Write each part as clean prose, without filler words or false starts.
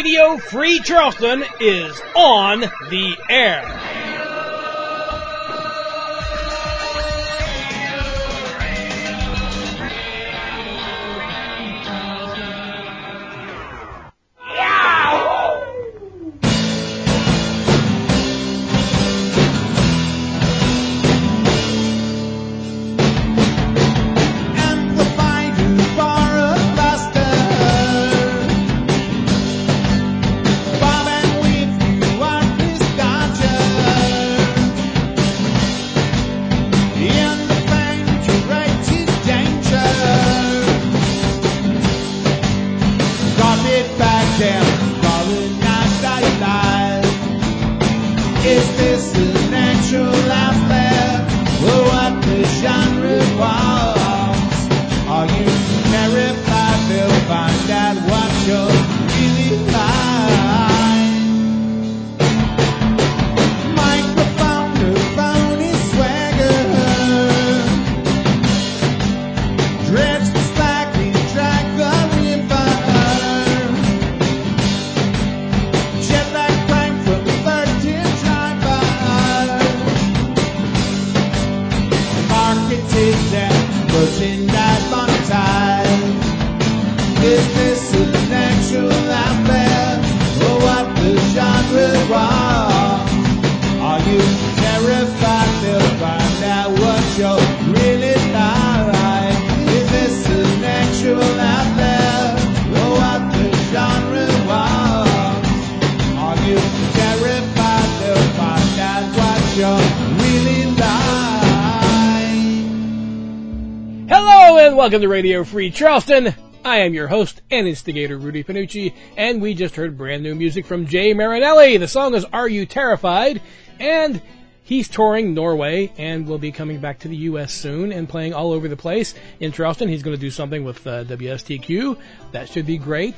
Radio Free Charleston is on the air. Welcome to Radio Free Charleston. I am your host and instigator, Rudy Panucci, and we just heard brand new music from Jay Marinelli. The song is Are You Terrified? And he's touring Norway and will be coming back to the U.S. soon and playing all over the place. In Charleston, he's going to do something with WSTQ. That should be great.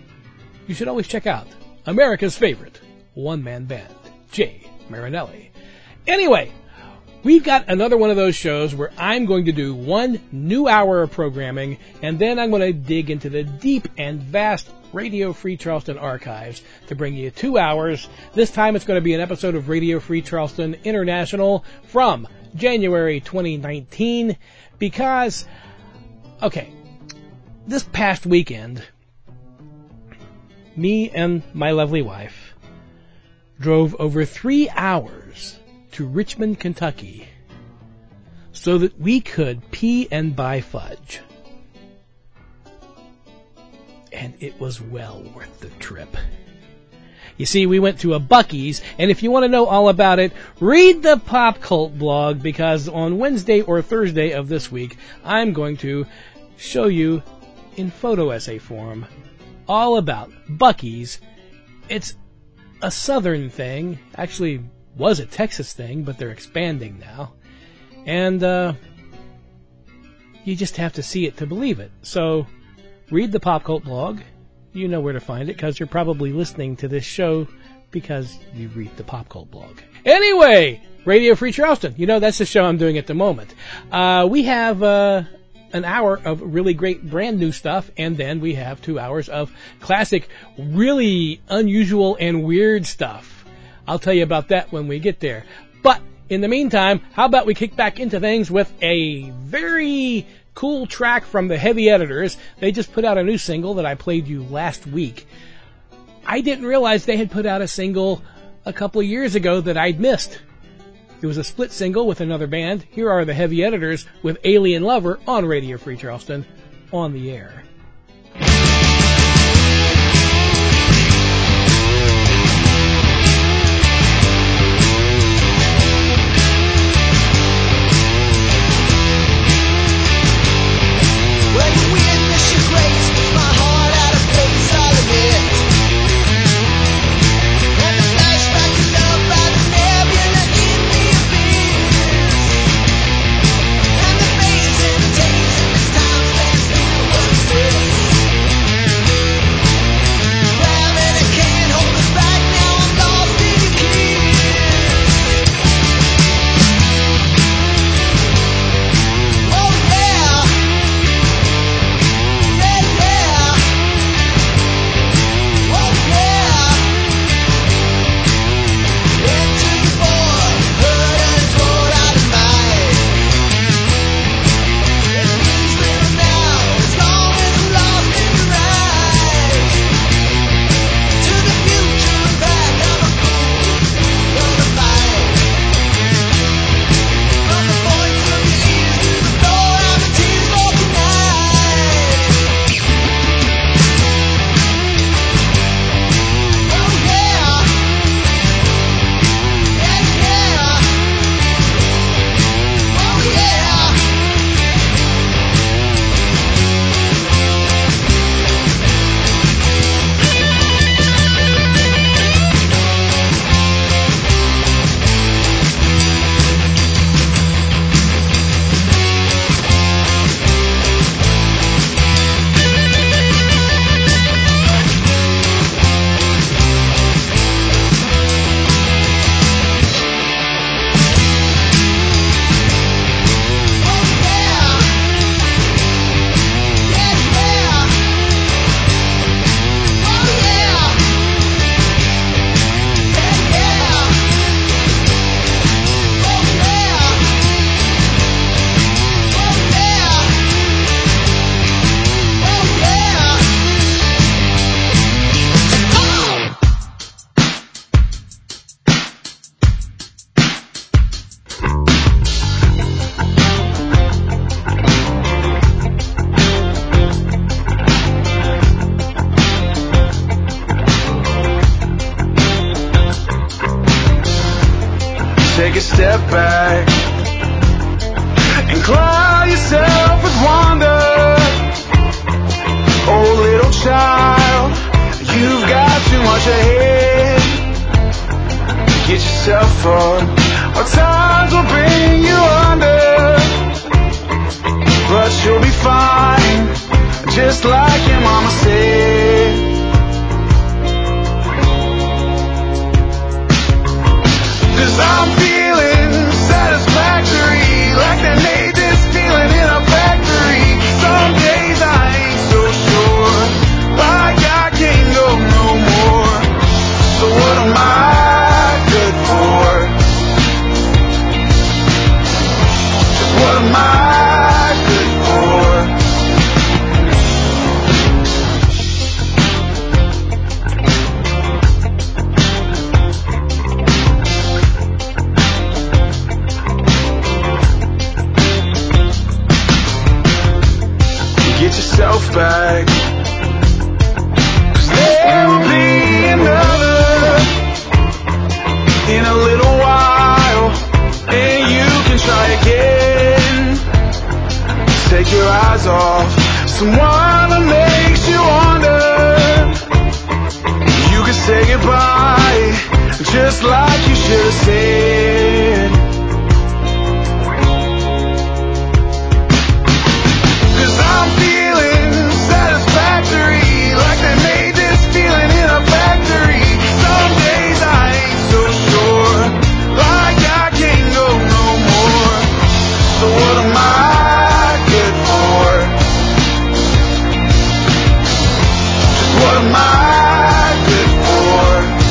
You should always check out America's favorite one-man band, Jay Marinelli. Anyway, we've got another one of those shows where I'm going to do 1 new hour of programming, and then I'm going to dig into the deep and vast Radio Free Charleston archives to bring you 2 hours. This time it's going to be an episode of Radio Free Charleston International from January 2019 because, this past weekend, me and my lovely wife drove over 3 hours to Richmond, Kentucky, so that we could pee and buy fudge. And it was well worth the trip. You see, we went to a Buc-ee's, and if you want to know all about it, read the Pop Cult blog, because on Wednesday or Thursday of this week, I'm going to show you in photo essay form all about Buc-ee's. It's a southern thing, actually was a Texas thing, but they're expanding now. And you just have to see it to believe it. So read the Pop Cult blog. You know where to find it because you're probably listening to this show because you read the Pop Cult blog. Anyway, Radio Free Charleston. You know, that's the show I'm doing at the moment. We have an hour of really great brand new stuff, and then we have 2 hours of classic, really unusual and weird stuff. I'll tell you about that when we get there. But in the meantime, how about we kick back into things with a very cool track from the Heavy Editors. They just put out a new single that I played you last week. I didn't realize they had put out a single a couple of years ago that I'd missed. It was a split single with another band. Here are the Heavy Editors with Alien Lover on Radio Free Charleston on the air. Times stand still, but step back and cloud yourself with wonder. Oh, little child, you've got too much ahead. Get yourself up, or times will bring you under. But you'll be fine, just like your mama said. 'Cause I'm feeling satisfactory, like they made this feeling in a factory. Some days I ain't so sure, like I can't go no more. So what am I good for? Just what am I good for? Get yourself back, 'cause there will be another in a little while, and you can try again. Take your eyes off someone that makes you wonder. You can say goodbye, just like you should have said. 'Cause I'm feeling satisfactory, like they made this feeling in a factory. Some days I ain't so sure, like I can't go no more. So what am I good for? Just what am I good for?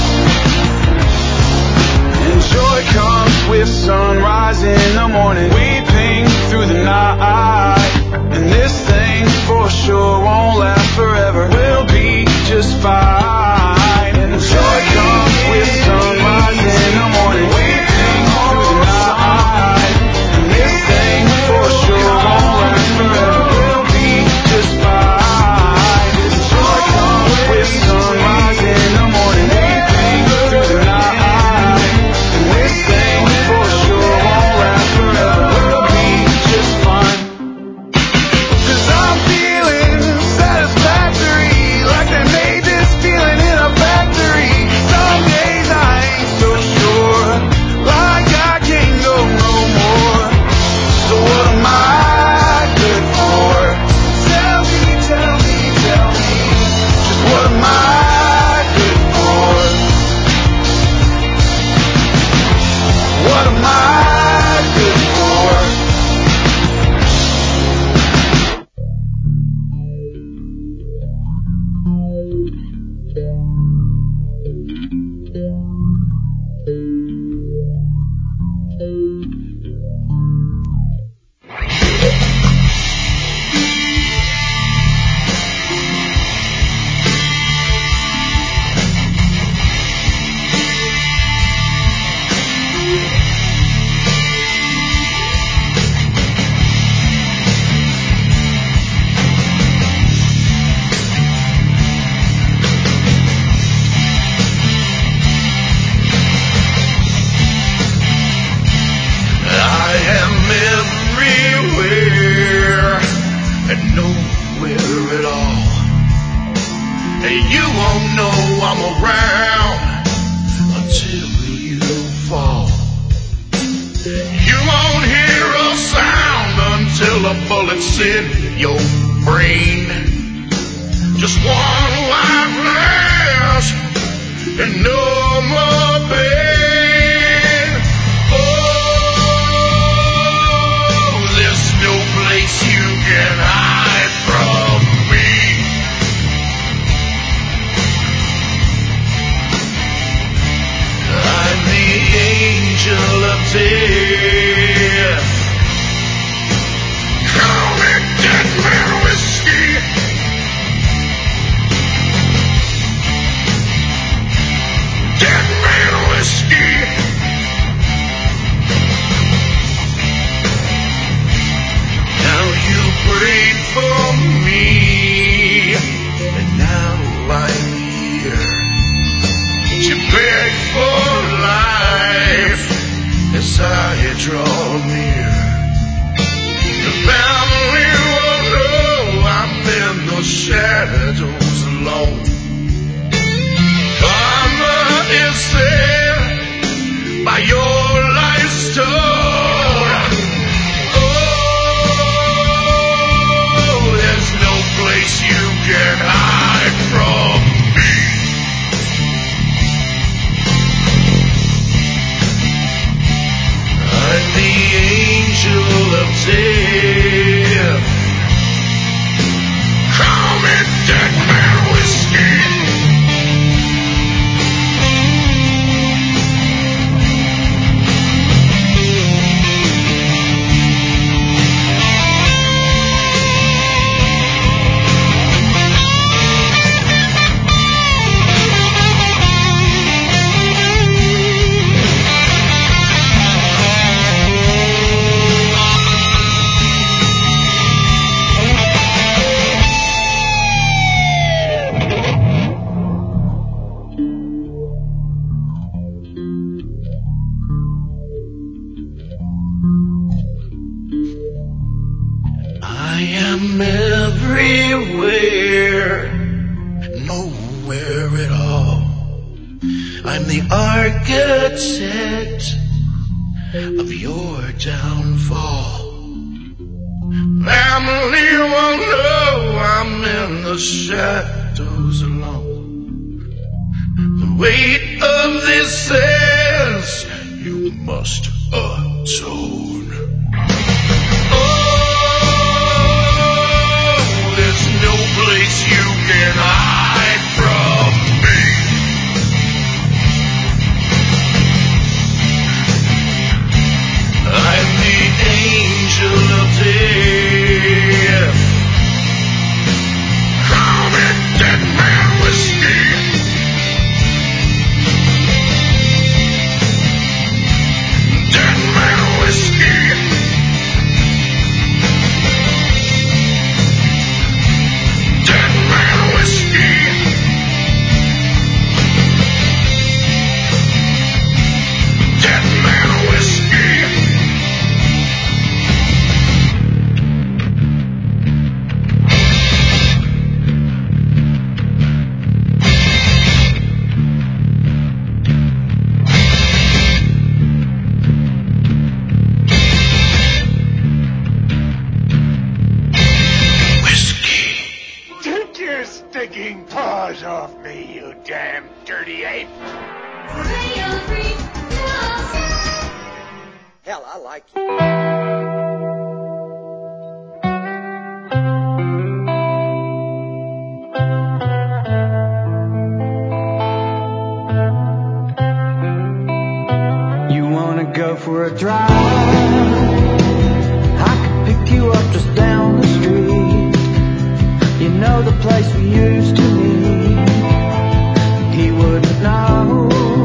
And joy comes with sunrise in the morning, weeping through the night. And this thing for sure won't last forever. We'll be just fine. And joy comes with sunrise in the morning, weeping through the night. And this thing for sure won't last forever. We'll be just fine. And joy comes with sunrise in the morning, weeping through the night. And this thing for sure won't last forever. We'll be just fine. 'Cause I'm feeling satisfactory, like they made this feeling in a factory. Some days I ain't so sure, like I can't go no more. So what am I good for? Tell me, tell me, tell me. Just what am I good for? What am I good for? I am everywhere and nowhere at all. And you won't know I'm around until you fall. You won't hear a sound until a bullet's in your brain. Just one life left and no more pain. Oh, there's no place you can hide from me. I'm the angel of death. Call me Dead Man Whiskey. under it all. I'm the architect of your downfall. Family won't know I'm in the shadows alone. The weight of this sense you must atone. Oh, there's no place you can hide from me. I'm the angel of death. Call me Dead Man Whiskey. Dead Man Whiskey. Dead Man Whiskey. Dead Man Whiskey. Take your stinking paws off me, you damn dirty ape! Hell, I like you. You wanna go for a drive? I could pick you up just down the street. You know the place we used to meet. He wouldn't know.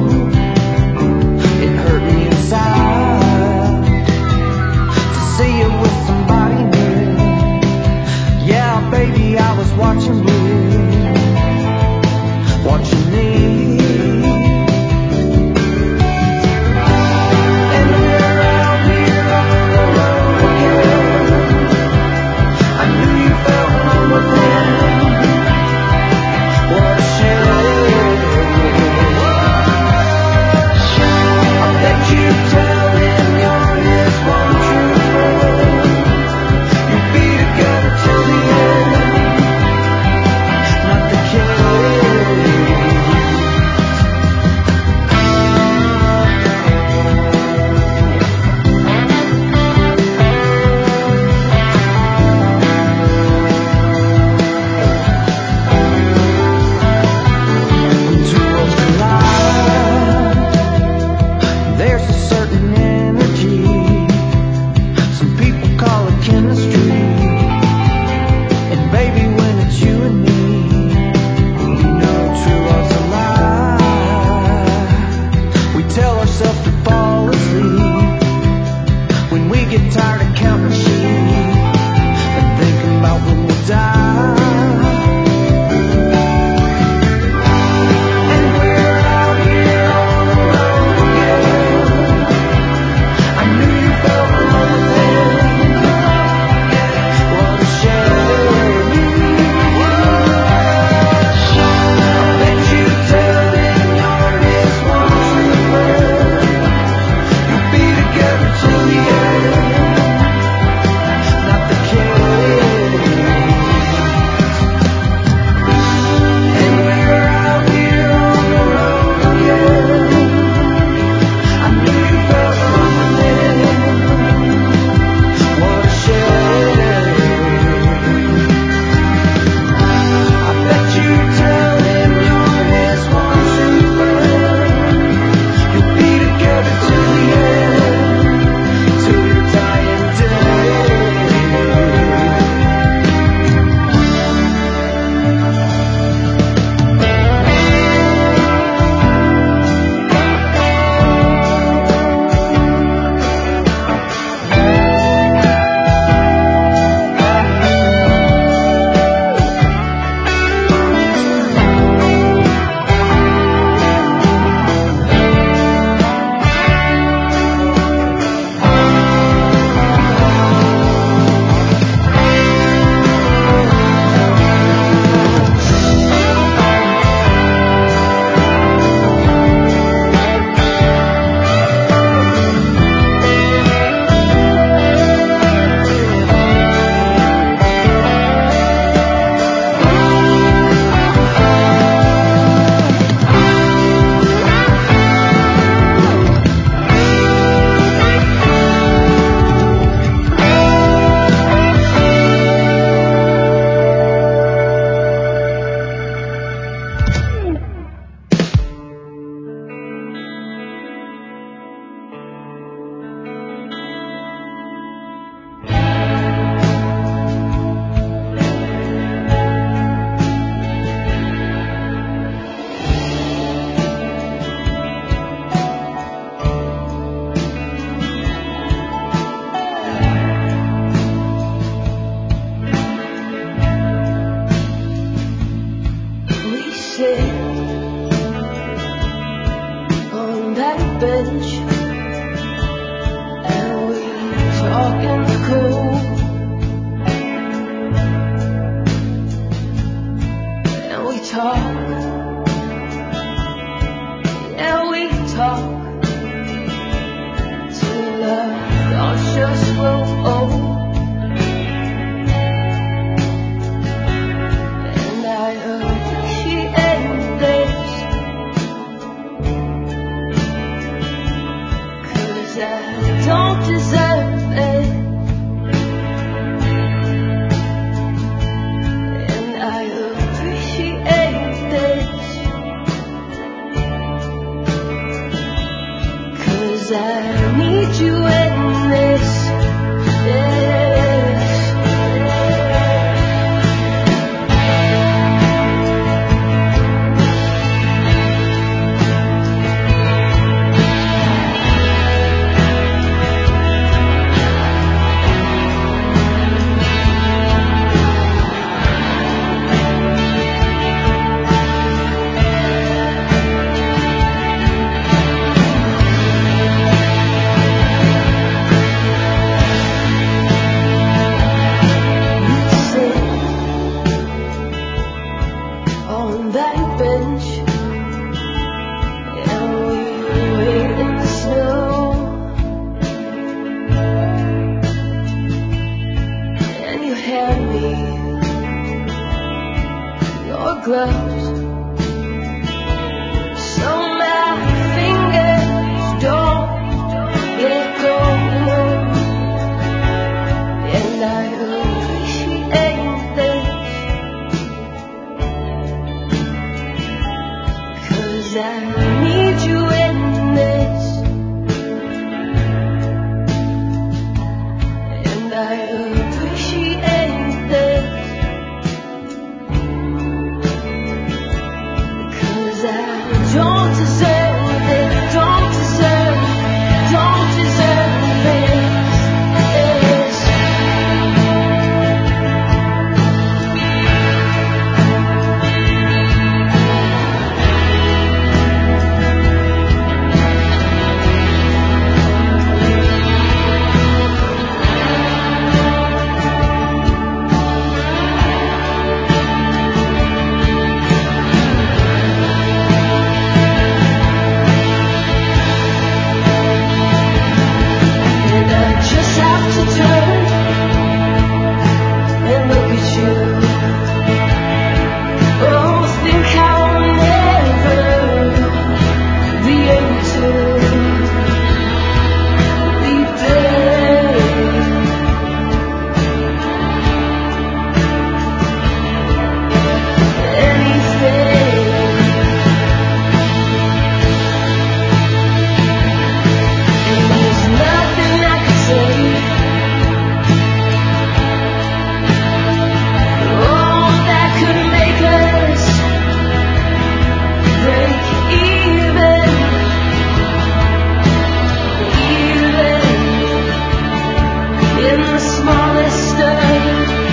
It hurt me inside to see you with somebody new. Yeah, baby, I was watching you, watching me. In the mirror that bench, and we talk in the cold, and we talk, yeah, we talk till our thoughts just grow old. And I appreciate this, 'cause I don't deserve it. And I appreciate this, 'cause I need you in this. On that bench, and we wait in the snow, and you hand me your gloves, so my fingers don't get cold. And I appreciate this, 'cause I need you in this. And I appreciate this, 'cause I don't deserve it, don't deserve this. And I just have to turn and look at you. Oh, think I'll never be able to repay anything. And there's nothing I can say. Oh, that could make us break even in the smallest of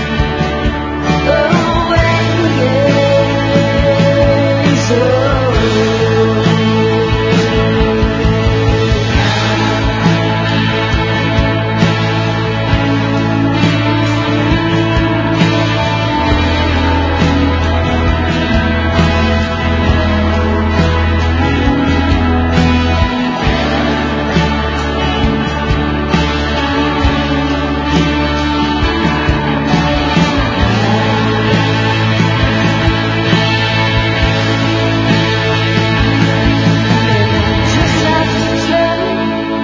just have to turn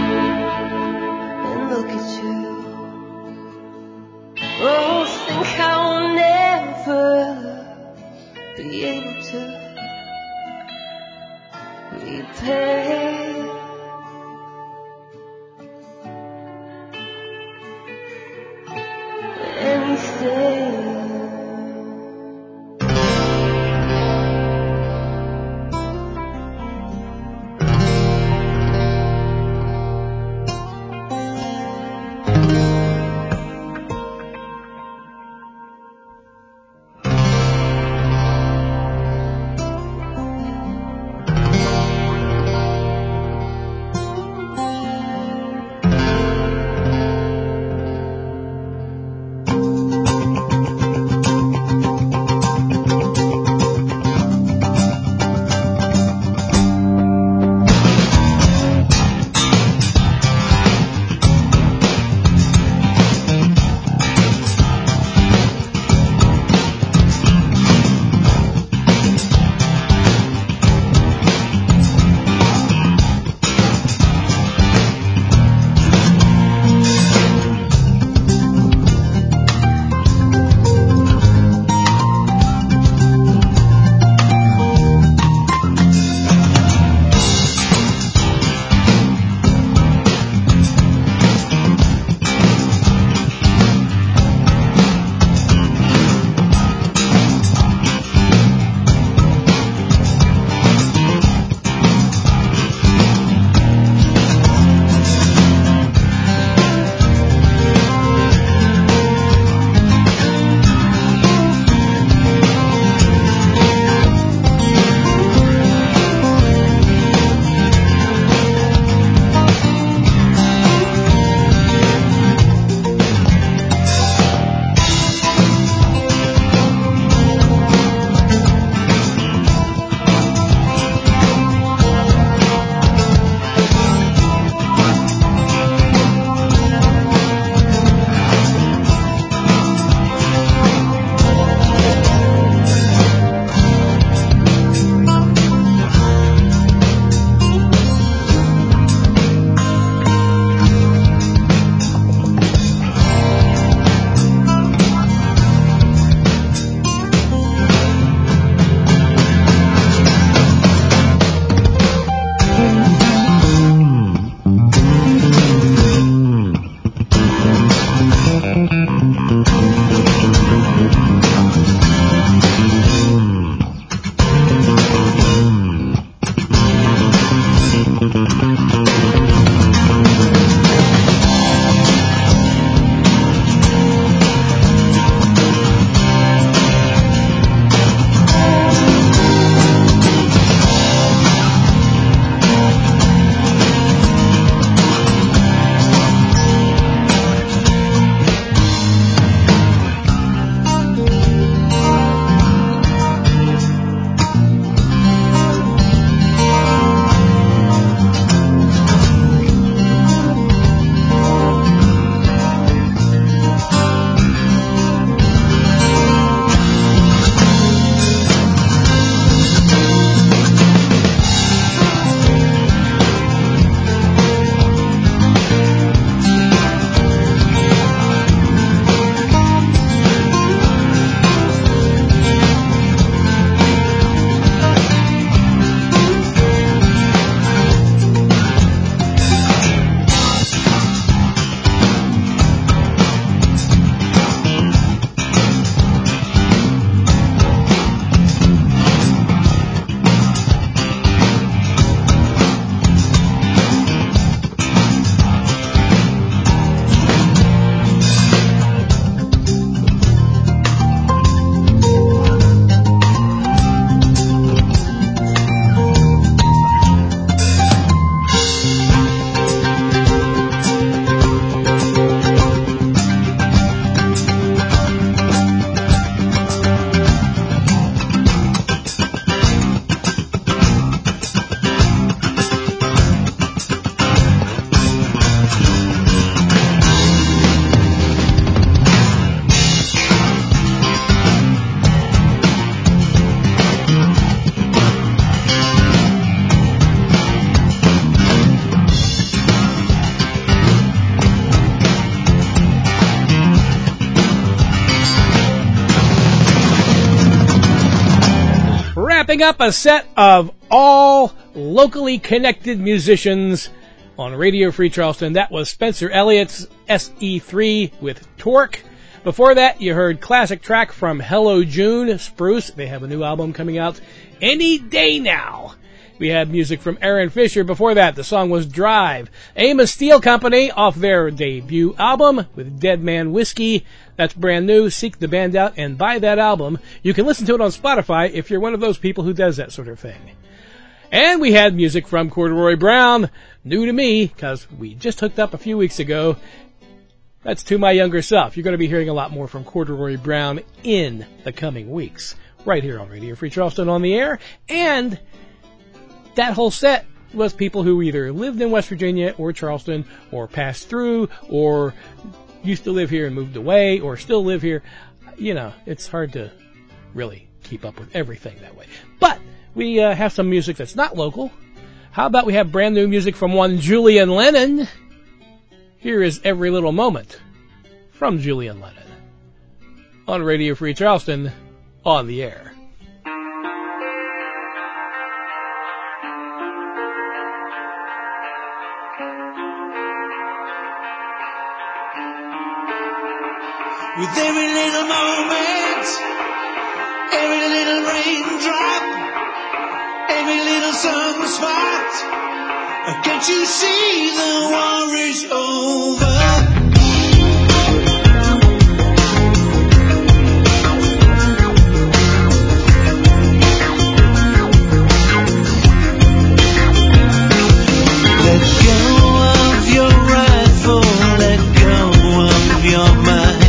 and look at you. Oh, think I'll never be able to repay anything. Coming up, a set of all locally connected musicians on Radio Free Charleston. That was Spencer Elliott's SE3 with Torque. Before that, you heard classic track from Hello June, Spruce. They have a new album coming out any day now. We had music from Aaron Fisher. Before that, the song was Drive. Amos Steel Company off their debut album with Dead Man Whiskey. That's brand new. Seek the band out and buy that album. You can listen to it on Spotify if you're one of those people who does that sort of thing. And we had music from Corduroy Brown, new to me, because we just hooked up a few weeks ago. That's To My Younger Self. You're going to be hearing a lot more from Corduroy Brown in the coming weeks, right here on Radio Free Charleston on the air. And that whole set was people who either lived in West Virginia or Charleston, or passed through, or used to live here and moved away, or still live here. You know, it's hard to really keep up with everything that way. But we have some music that's not local. How about we have brand new music from one Julian Lennon? Here is Every Little Moment from Julian Lennon on Radio Free Charleston on the air. With every little moment, every little raindrop, every little sunspot, can't you see the war is over? Let go of your rifle, let go of your mind.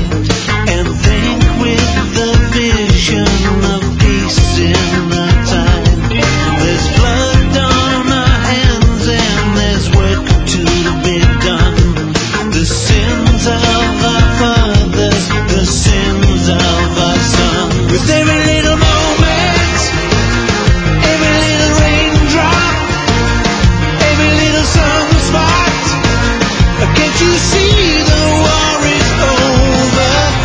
Vision of peace in the time. There's blood on our hands and there's work to be done. The sins of our fathers, the sins of our sons. With every little moment, every little raindrop, every little sunspot, can't you see the war is over?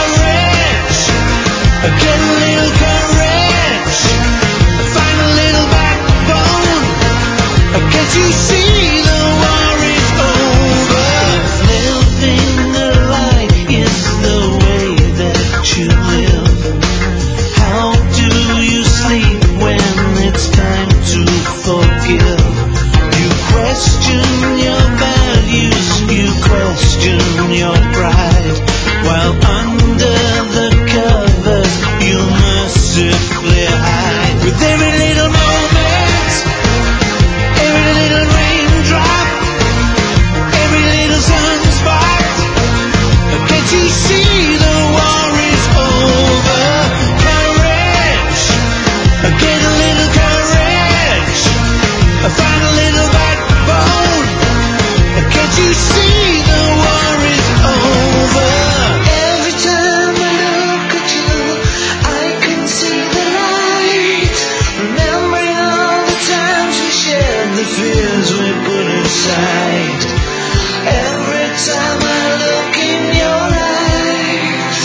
Get a little courage, find a little backbone. Can't you see the war is over? Living a lie is the way that you live. How do you sleep when it's time to forgive? You question your values, you question your pride, while under the covers you mercifully hide. With every little moment, every little raindrop, every little sunspot, can't you see the war is over? Courage, get a little courage, find a little backbone. Can't you see the war is over? Every time I look at you, I can see the light. Remembering all the times we shared, the fears we put aside. Every time I look in your eyes.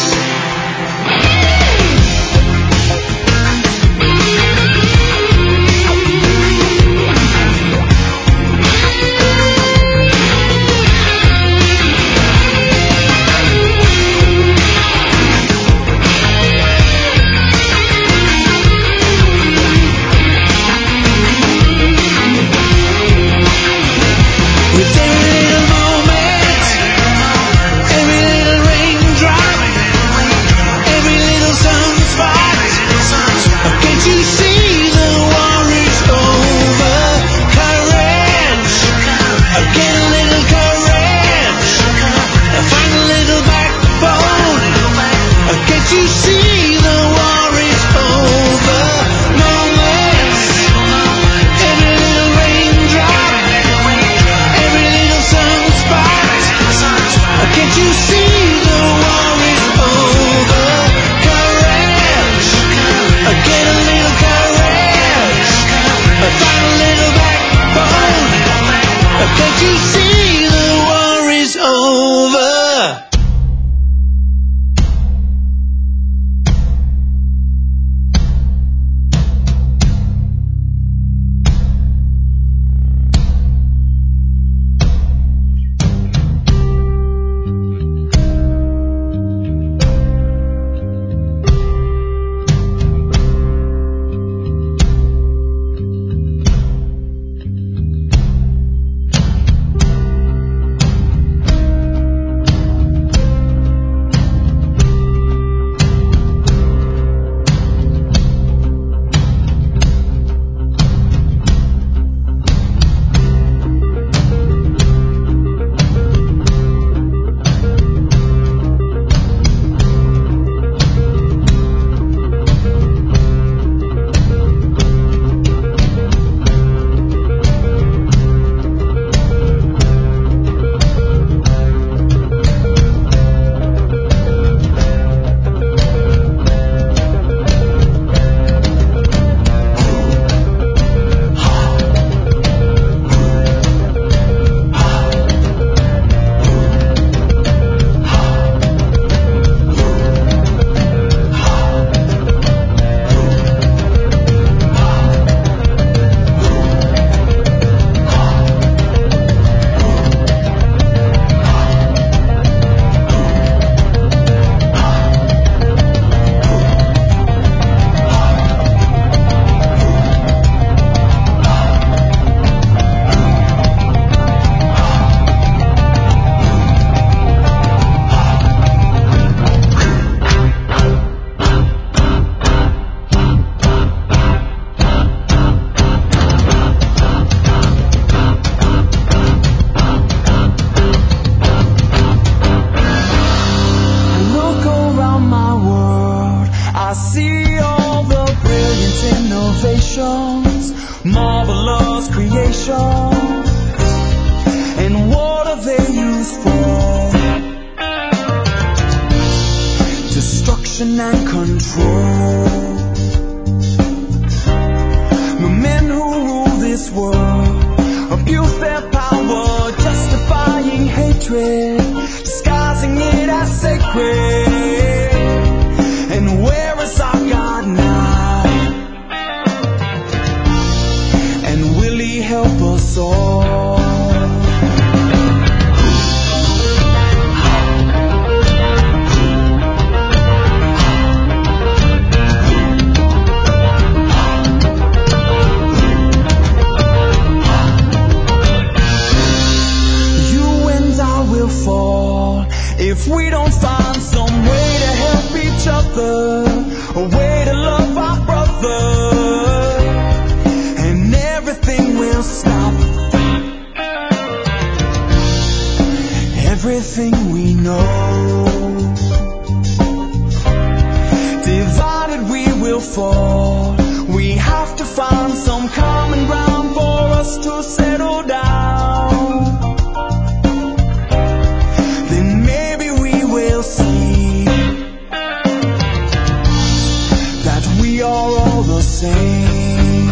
With every was creation, and what are they used for? Destruction and control. The men who rule this world abuse their power, justifying hatred, disguising it as sacred. And where is our God now? And will He help us all? If we don't find some way to help each other, a way to love our brother, and everything will stop. Everything we know. Divided we will fall. We have to find some common ground for us to settle down. We'll see that we are all the same.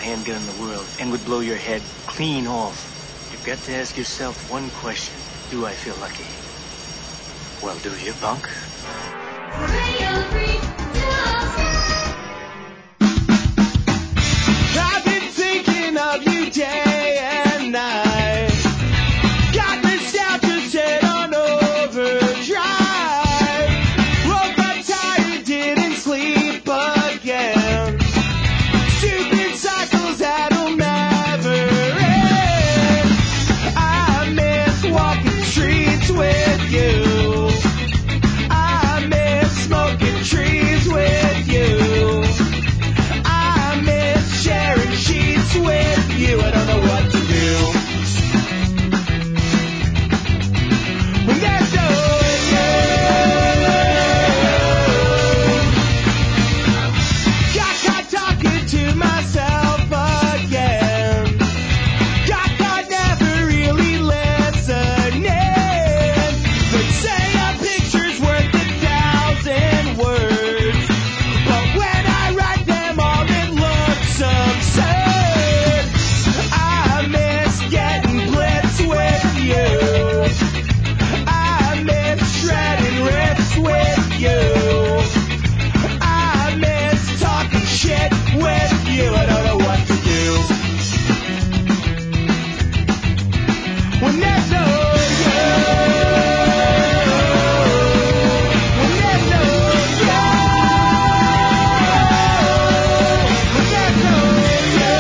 handgun in the world and would blow your head clean off. You've got to ask yourself one question. Do I feel lucky? Well, do you, punk? I've been thinking of you day and night. Got nostalgia set on overdrive. Woke up tired, didn't sleep again. Stupid cycles that'll never end. I miss walking streets with you. I miss smoking trees with you. I miss sharing sheets with you. I don't know what to do when there's no you. Got caught talking to myself again. Got caught never really listening. They say a picture's worth 1,000 words, but when I write them all, it looks absurd. I miss getting blitzed with you. I miss shredding riffs with you. I miss talking shit with you. I don't know what to do when there's no you. When there's no you. When there's no you.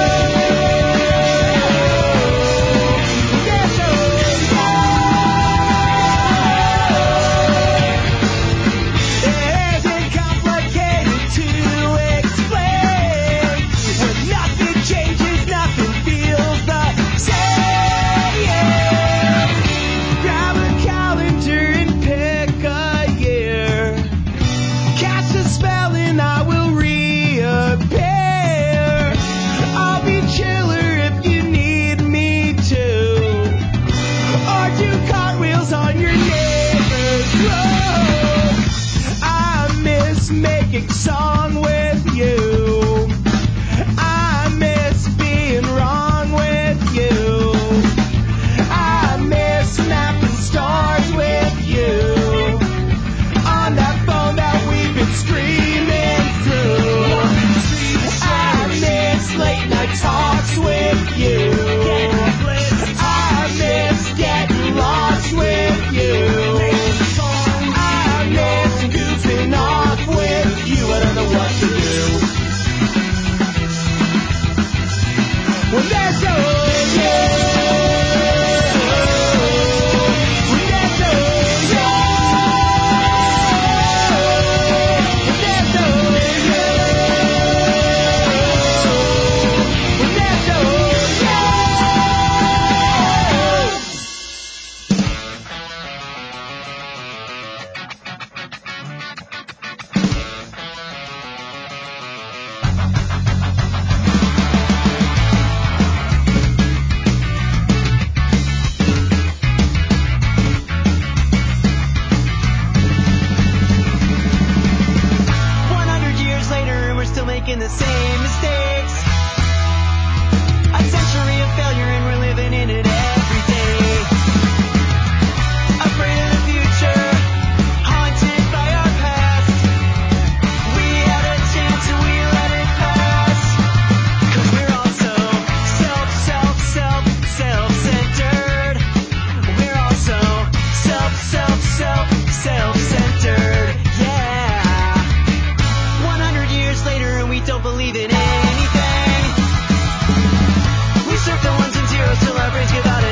When there's no you. It isn't complicated to explain. When nothing changes, nothing feels the same. Grab a calendar and pick a year. Cast a spell and I will reappear. I'll be chiller if you need me to, or do cartwheels on your neighbor's roof. I miss making song with you. I miss being wrong with you. I miss mapping stars with you on that phone that we've been screaming through. I miss late night talks with you. I miss getting lost with you. I miss goofing off with you. I don't know what to do when there's no you. When there's no you. When there's no you. When there's no you. believe in anything. We surf the ones and zeros till our brains give out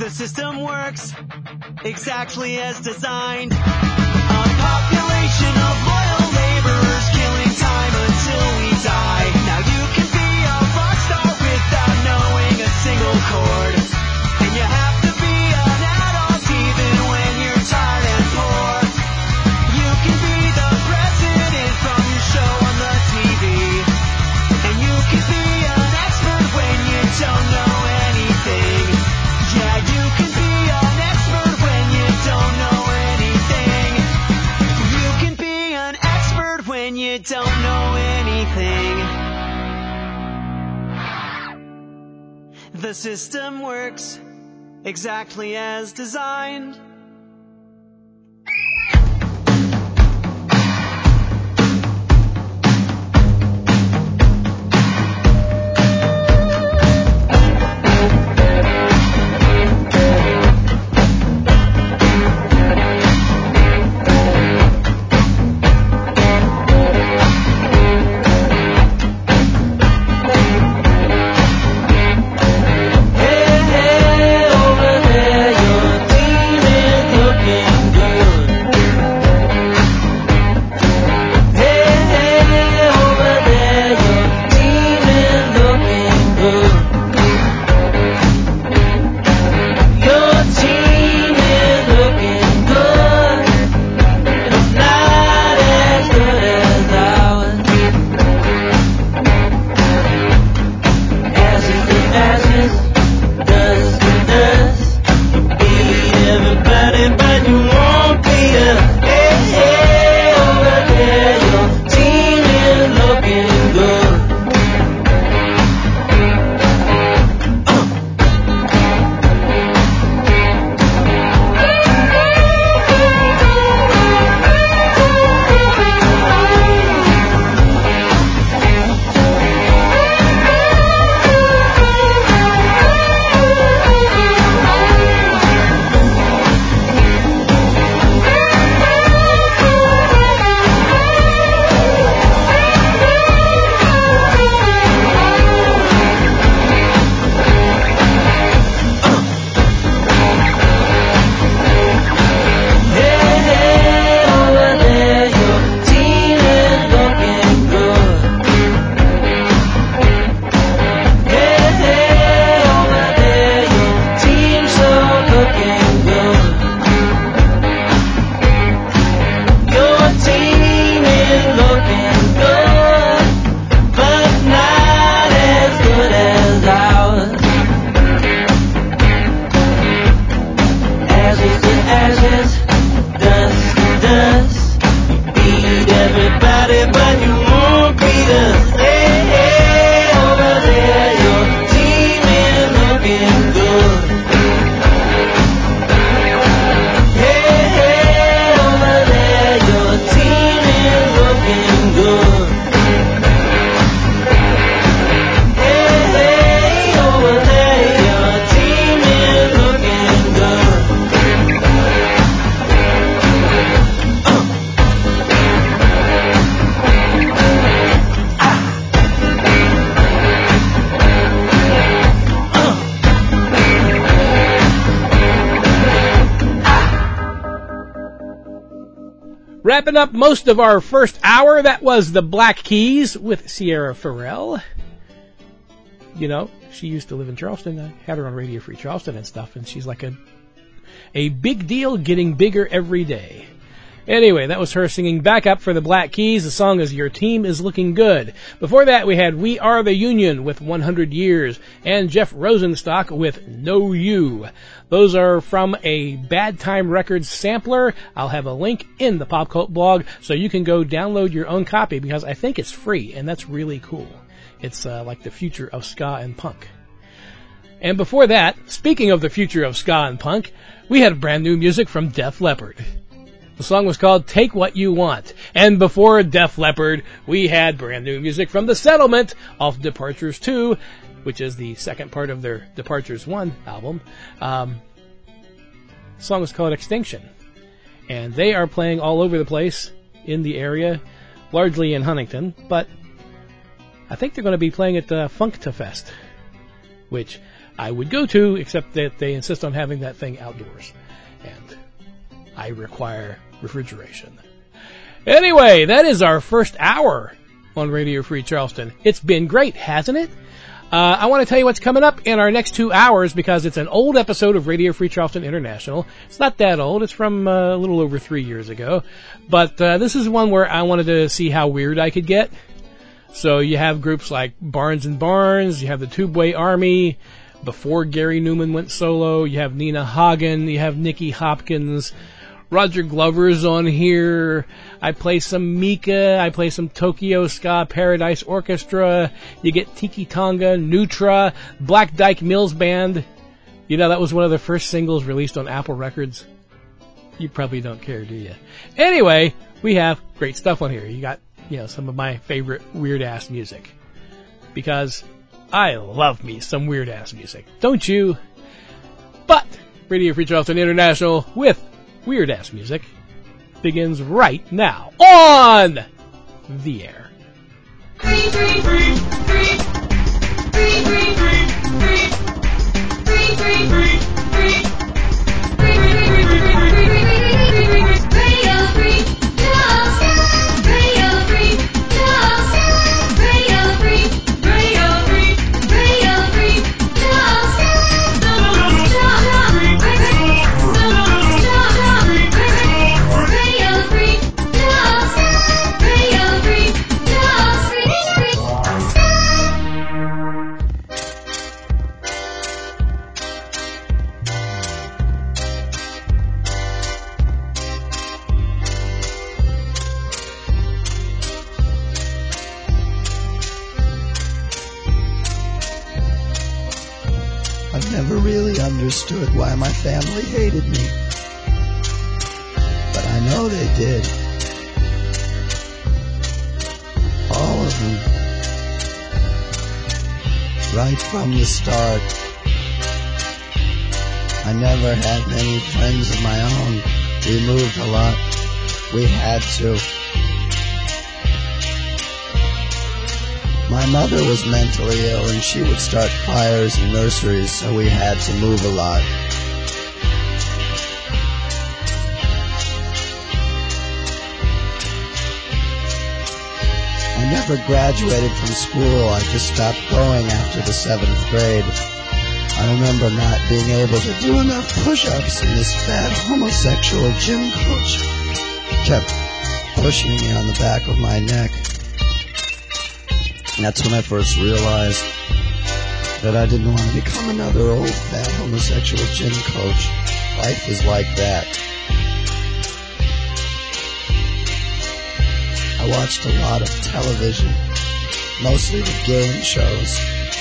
The system works exactly as designed. A population of loyal laborers killing time until we die. Now you can be a rock star without knowing a single chord. And you have to be an adult even when you're tired and poor. You can be the president from your show on the TV. And you can be an expert when you don't know anything. Yeah, you can be an expert when you don't know anything. You can be an expert when you don't know anything. The system works exactly as designed. Wrapping up most of our first hour, that was the Black Keys with Sierra Farrell. You know, she used to live in Charleston. I had her on Radio Free Charleston and stuff, and she's like a big deal, getting bigger every day. Anyway, that was her singing backup for the Black Keys. The song is Your Team Is Looking Good. Before that, we had We Are the Union with 100 Years and Jeff Rosenstock with Know You. Those are from a Bad Time Records sampler. I'll have a link in the Pop Cult blog so you can go download your own copy because I think it's free, and that's really cool. It's like the future of ska and punk. And before that, speaking of the future of ska and punk, we had brand new music from Def Leppard. The song was called Take What You Want. And before Def Leppard, we had brand new music from The Settlement off Departures 2, which is the second part of their Departures 1 album. The song was called Extinction. And they are playing all over the place in the area, largely in Huntington, but I think they're going to be playing at Funktafest, which I would go to, except that they insist on having that thing outdoors. And I require refrigeration. Anyway, that is our first hour on Radio Free Charleston. It's been great, hasn't it? I want to tell you what's coming up in our next 2 hours because it's an old episode of Radio Free Charleston International. It's not that old. It's from a little over 3 years ago. But this is one where I wanted to see how weird I could get. So you have groups like Barnes and Barnes. You have the Tubeway Army. Before Gary Newman went solo, you have Nina Hagen. You have Nicky Hopkins. Roger Glover's on here. I play some Mika. I play some Tokyo Ska Paradise Orchestra. You get Tiki Tonga, Nutra, Black Dyke Mills Band. You know, that was one of the first singles released on Apple Records. You probably don't care, do you? Anyway, we have great stuff on here. You got, some of my favorite weird-ass music. Because I love me some weird-ass music. Don't you? But Radio Free Charleston International with weird-ass music begins right now on the air. Understood why my family hated me, but I know they did. All of them, right from the start. I never had many friends of my own. We moved a lot. We had to. My mother was mentally ill and she would start fires in nurseries, so we had to move a lot. I never graduated from school. I just stopped going after the 7th grade. I remember not being able to do enough push-ups, and this fat homosexual gym coach kept pushing me on the back of my neck. And that's when I first realized that I didn't want to become another old fat homosexual gym coach. Life is like that. I watched a lot of television, mostly the game shows.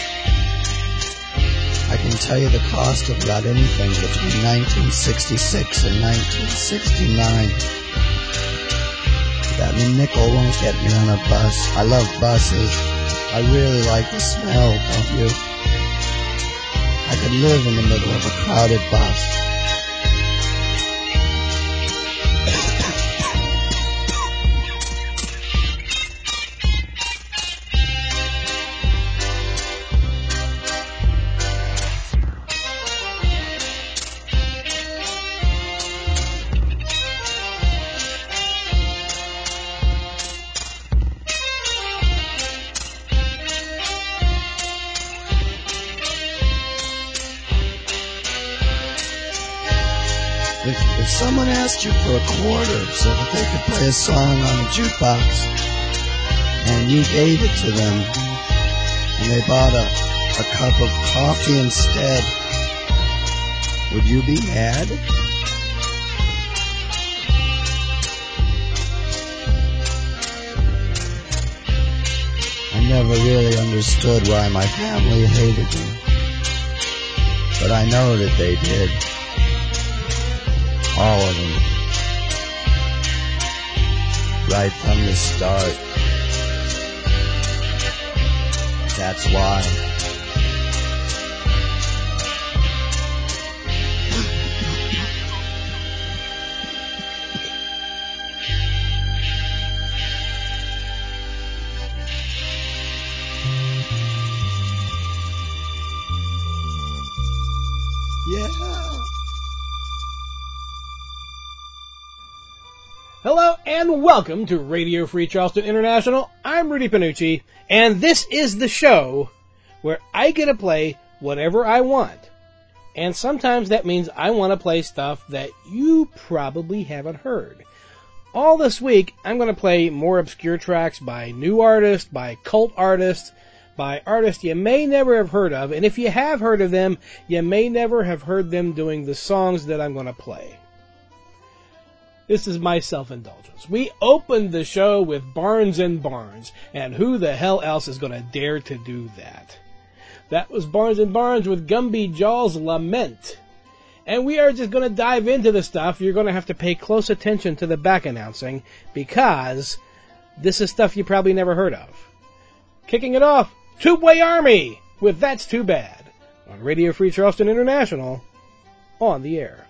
I can tell you the cost of about anything between 1966 and 1969. That nickel won't get me on a bus. I love buses. I really like the smell, don't you? I could live in the middle of a crowded bus. If someone asked you for a quarter so that they could play a song on a jukebox, and you gave it to them, and they bought a cup of coffee instead, would you be mad? I never really understood why my family hated me, but I know that they did. All of them. Right from the start. That's why. Yeah. Hello and welcome to Radio Free Charleston International. I'm Rudy Panucci, and this is the show where I get to play whatever I want. And sometimes that means I want to play stuff that you probably haven't heard. All this week, I'm going to play more obscure tracks by new artists, by cult artists, by artists you may never have heard of. And if you have heard of them, you may never have heard them doing the songs that I'm going to play. This is my self-indulgence. We opened the show with Barnes and Barnes, and who the hell else is going to dare to do that? That was Barnes and Barnes with Gumby Jaw's Lament. And we are just going to dive into the stuff. You're going to have to pay close attention to the back announcing, because this is stuff you probably never heard of. Kicking it off, Tubeway Army with That's Too Bad on Radio Free Charleston International, on the air.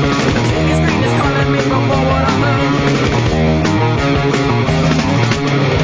Your screen is calling me before what I learned.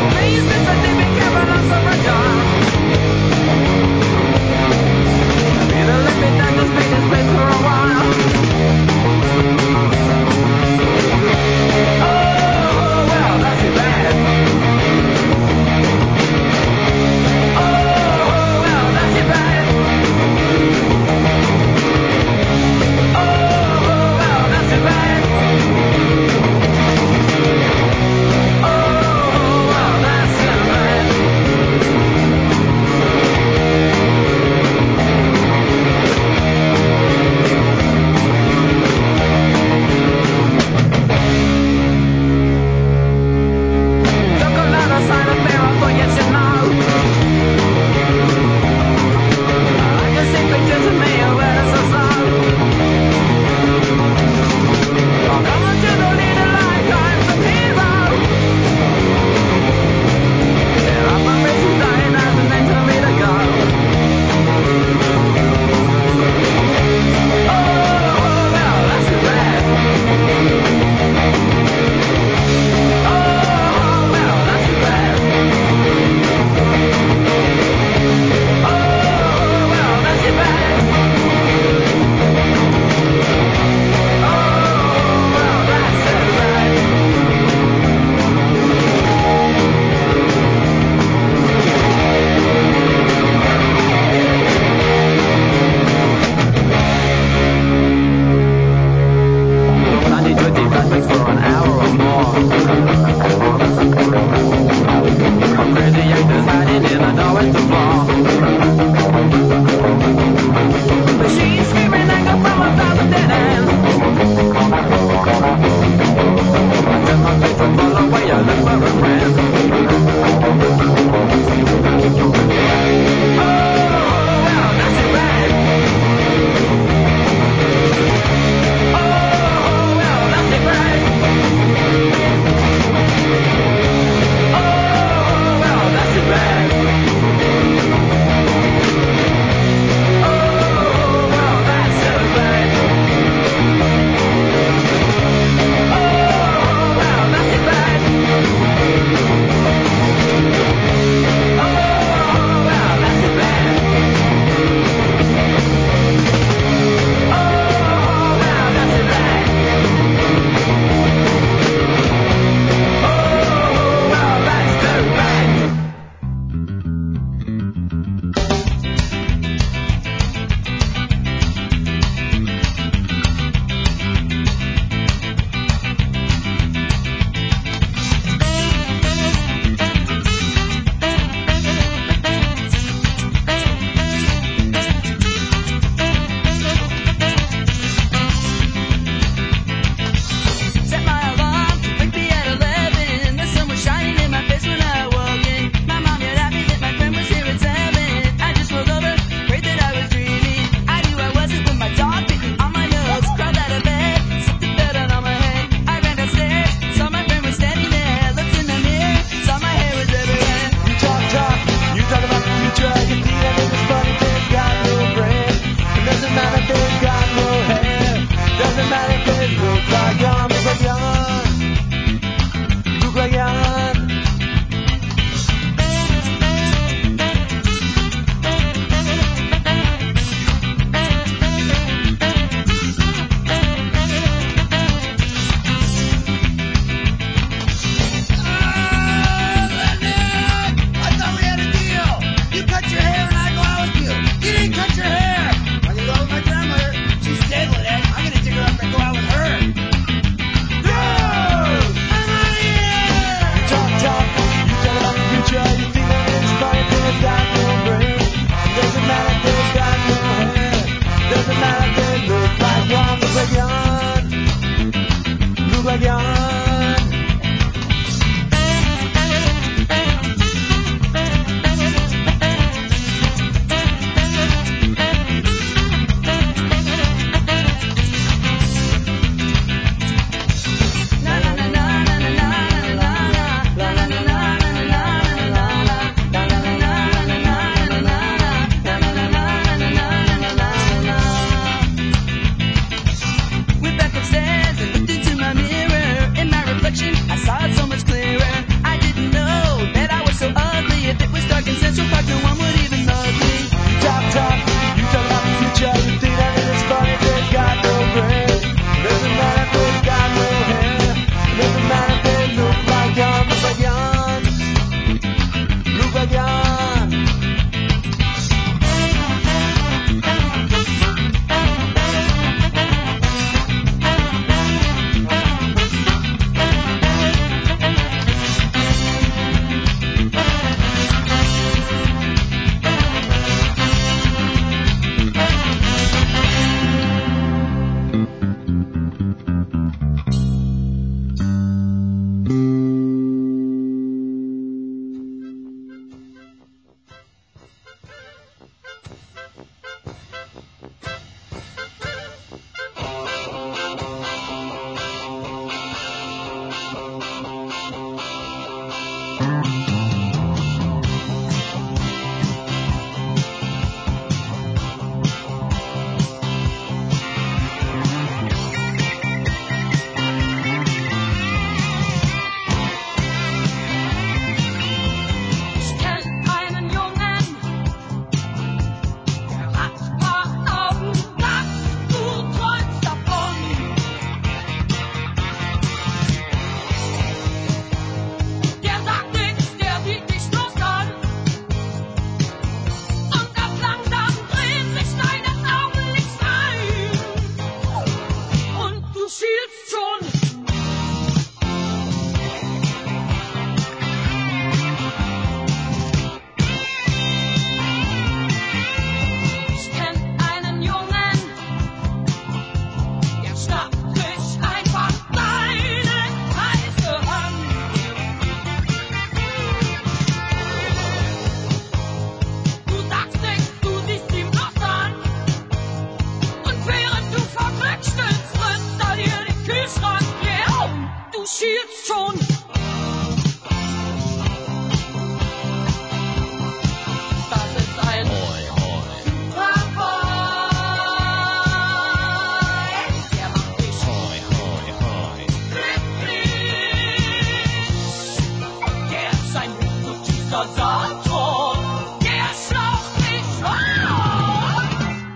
Katalysator, der schlaucht mich auf.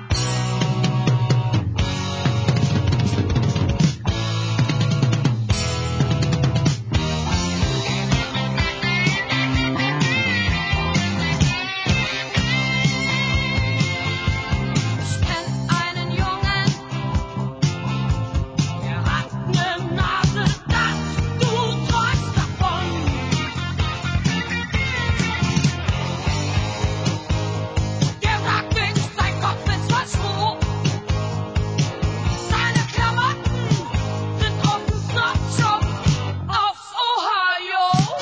Ich kenn einen Jungen, der hat ne Nase, dass du träumst davon. Der sagt nicht, sein Kopf ist voll Schmuck. Seine Klamotten sind auf dem Snob-Shop aus Ohio.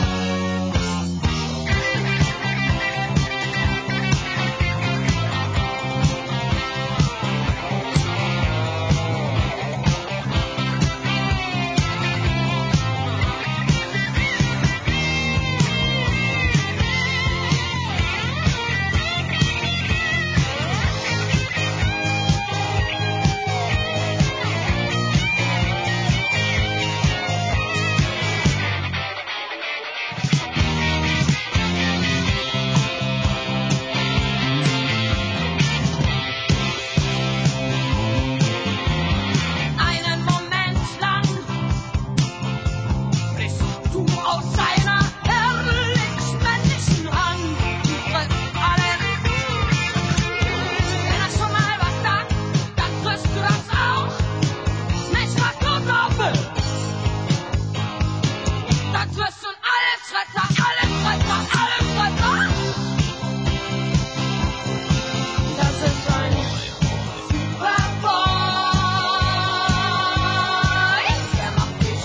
Einen Moment lang bist du aus seiner herrlich-männlichen Hand. Du frisst alles. Wenn er schon mal was sagt, dann frisst du das auch. Nicht was du glaubst. Das wirst du alles Fresser, alles Fresser, alles Fresser. Das ist ein Superboy. Der macht dich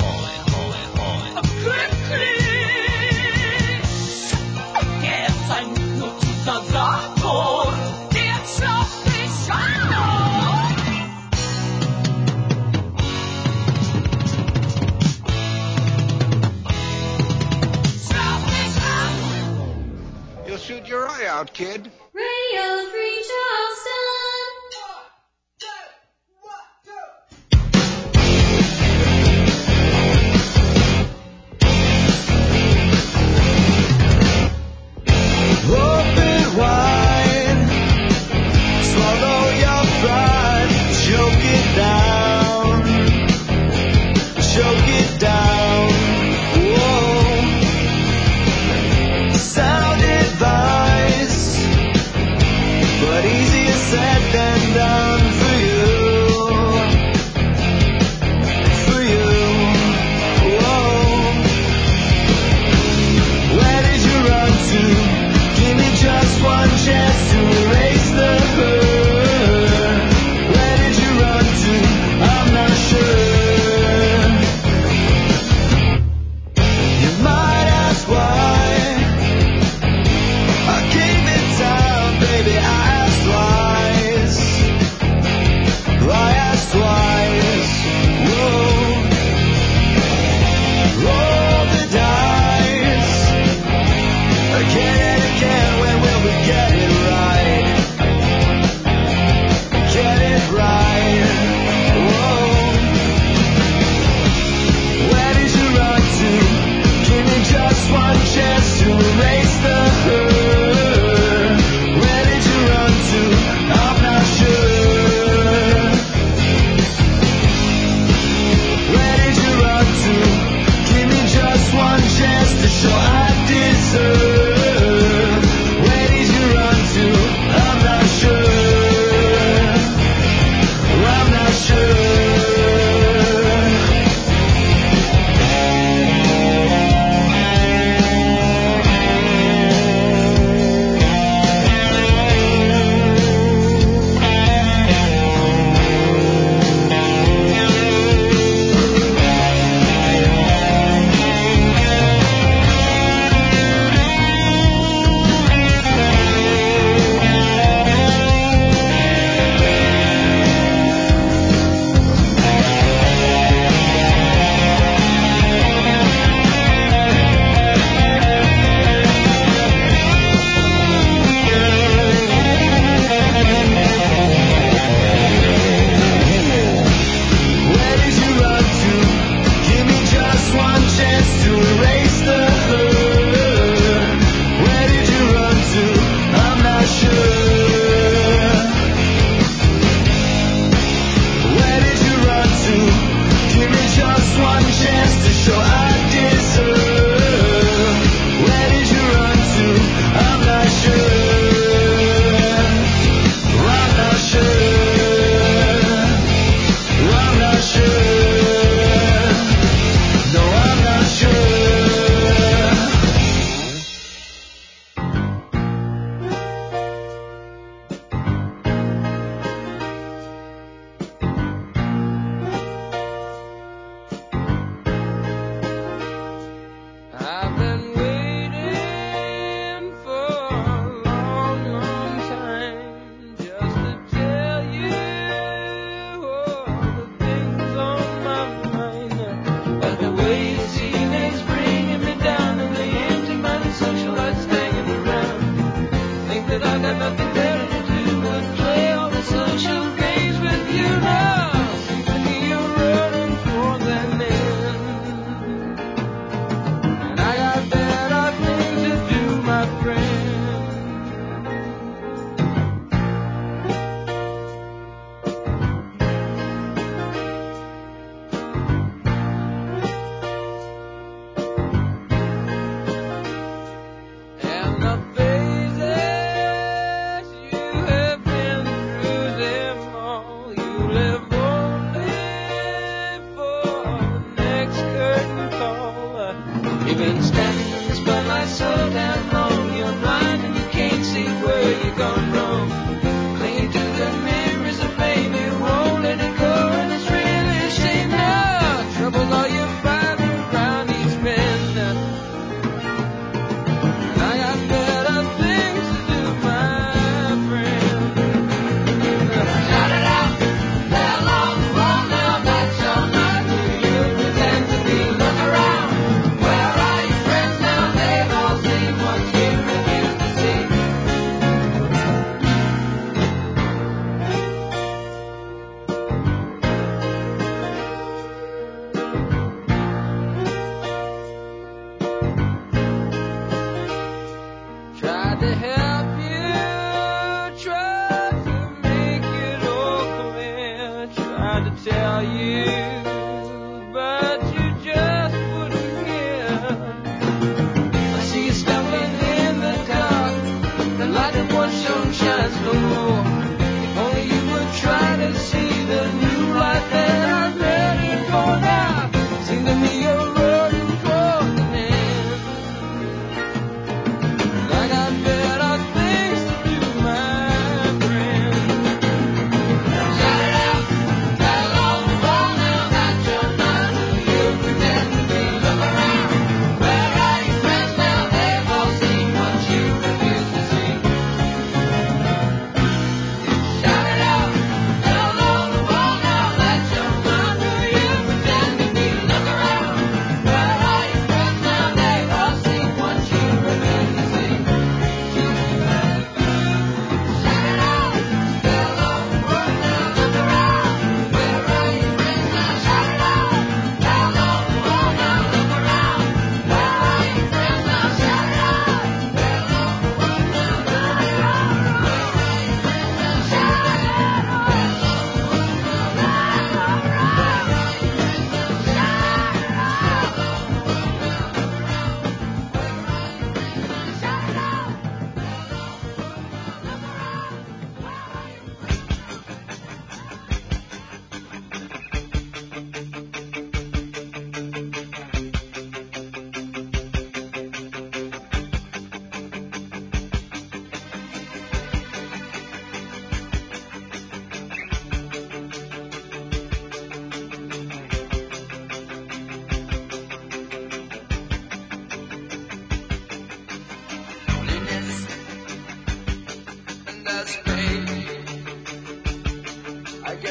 glücklich. Der ist ein Katalysator, der schlaucht dich auf. Schlaucht dich auf. You'll shoot your eye out, kid. Radio Free Charleston. Open wide, swallow your pride, choke it down, choke it down. Whoa, sound advice, but easier said than done for you, for you. Whoa, where did you run to? Give me just one chance to erase the hurt. Where did you run to? I'm not sure. You might ask why I came in town, baby. I asked twice. I asked twice. Whoa. Roll the dice. Again and again, when will we get it right?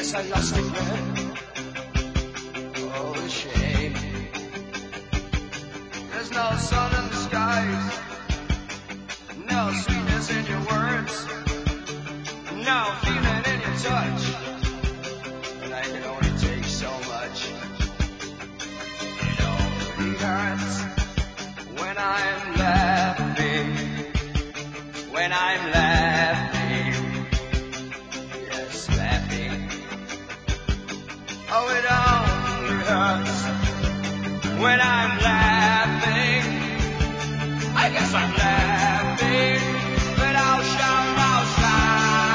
guess I lost it, man. Oh, the shame. There's no sun in the skies, no sweetness in your words, no feeling in your touch. But I can only take so much. It only hurts when I'm laughing, when I'm laughing, yes, laughing. Oh, it only hurts when I'm laughing. I guess I'm laughing, but I'll shout, I'll shout.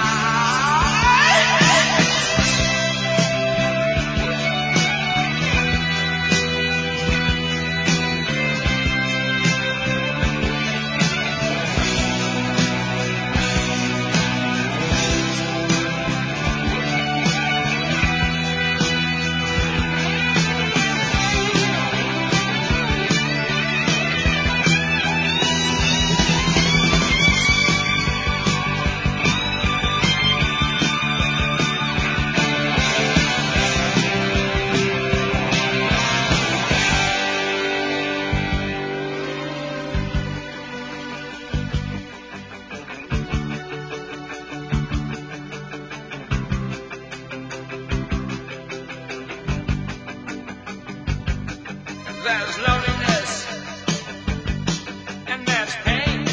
There's loneliness, and there's pain.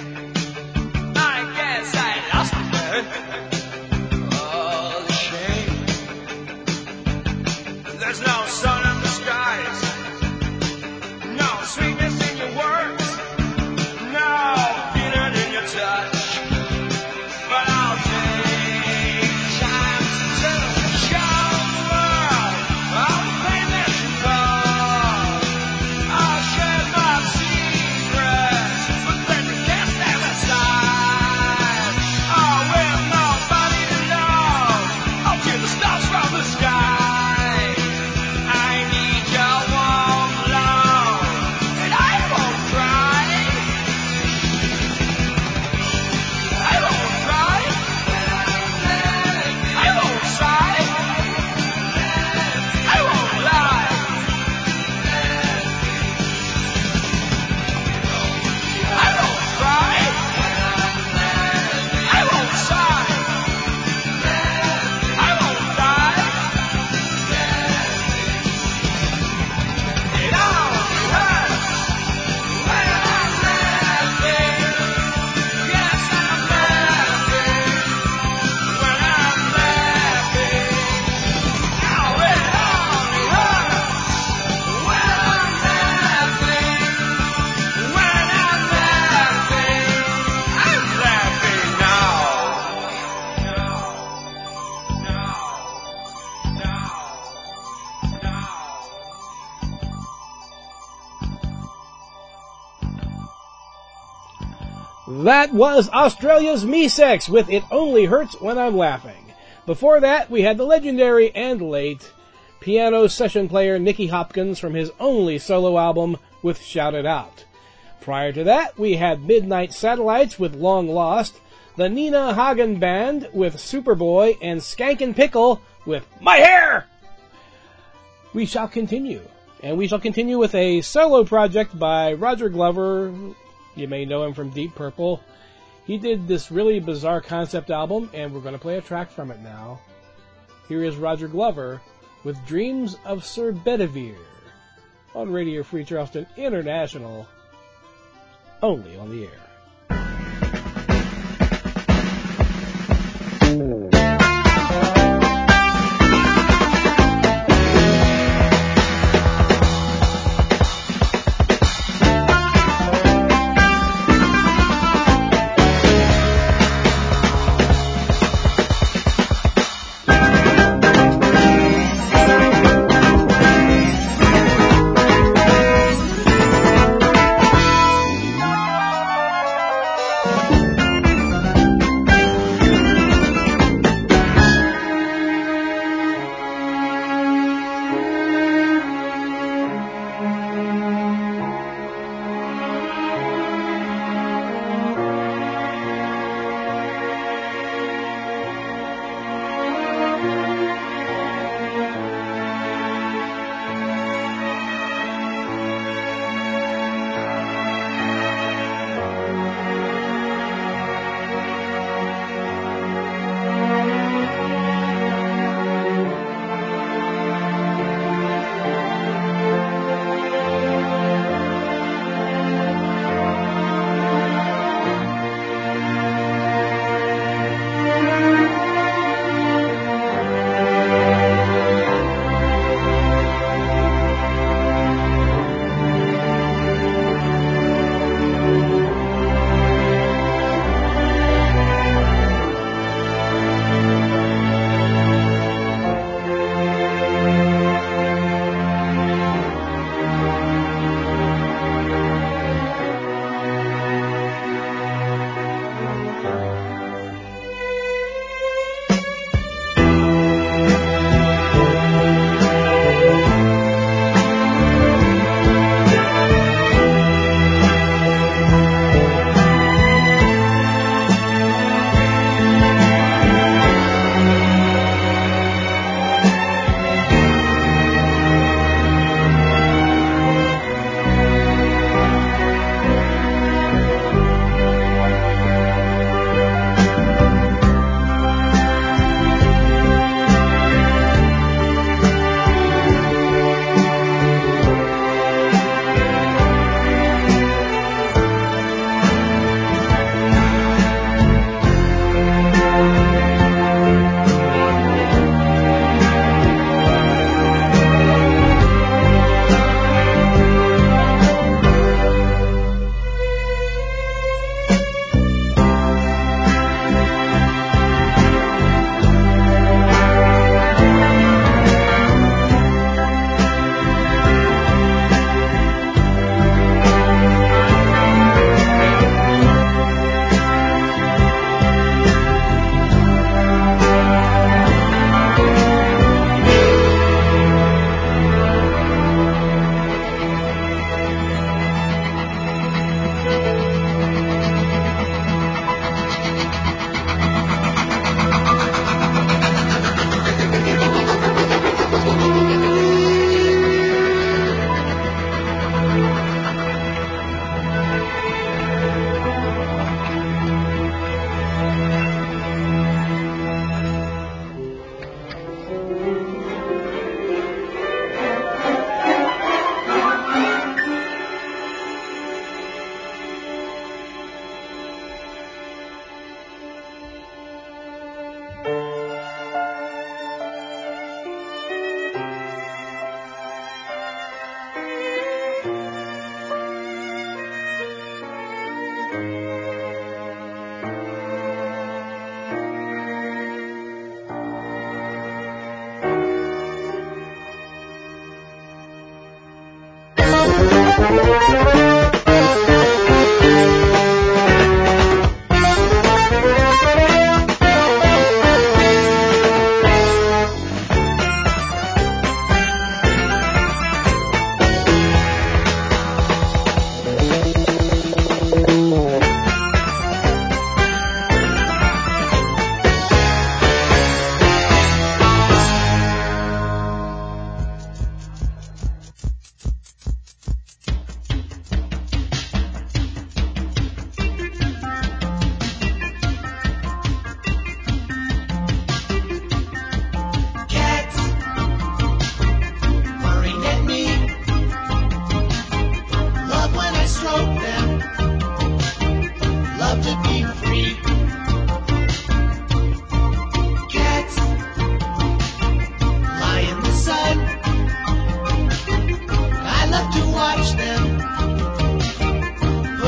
I guess I lost it there. Oh, the shame. There's no sun in the skies, no sweetness in your words, no feeling in your touch. But I'll take time to show the world I'll pay this call. I'll share my secrets, but then you can't stand aside. Oh, with nobody to love, I'll hear the stars from the sky. I need your warm love, and I won't cry. I won't cry. I won't sigh. I won't lie. I won't cry. I won't sigh. I won't lie. It only hurts when I'm laughing. Yes, I'm laughing when I'm laughing. Oh, it only hurts when I'm laughing. When I'm laughing, I'm laughing now. That was Australia's Me-Sex with It Only Hurts When I'm Laughing. Before that, we had the legendary and late piano session player Nicky Hopkins from his only solo album with Shout It Out. Prior to that, we had Midnight Satellites with Long Lost, the Nina Hagen Band with Superboy, and Skankin' Pickle with My Hair! We shall continue. And we shall continue with a solo project by Roger Glover. You may know him from Deep Purple. He did this really bizarre concept album, and we're going to play a track from it now. Here is Roger Glover with Dreams of Sir Bedivere on Radio Free Charleston International, only on the air.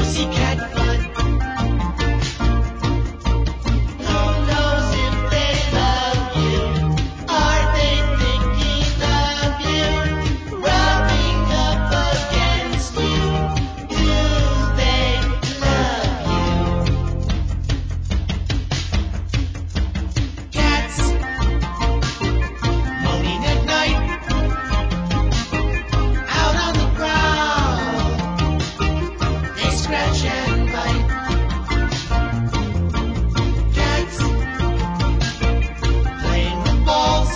pussycat blood. Who knows if they love you? Are they thinking of you? Rubbing up against you? Do they love you? Cats moaning at night, out on the ground. They scratch and bite. Cats playing with balls,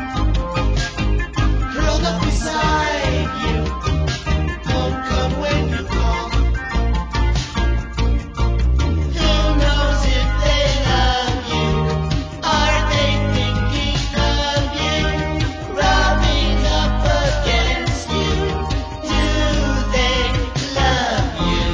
curled up beside you. Won't come when you call. Who knows if they love you? Are they thinking of you? Rubbing up against you? Do they love you?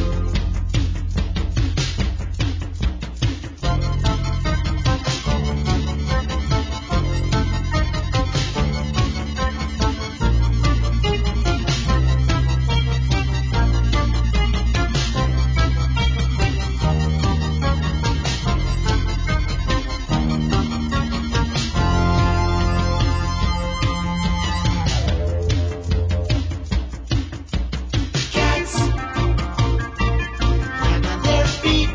Cats land on their feet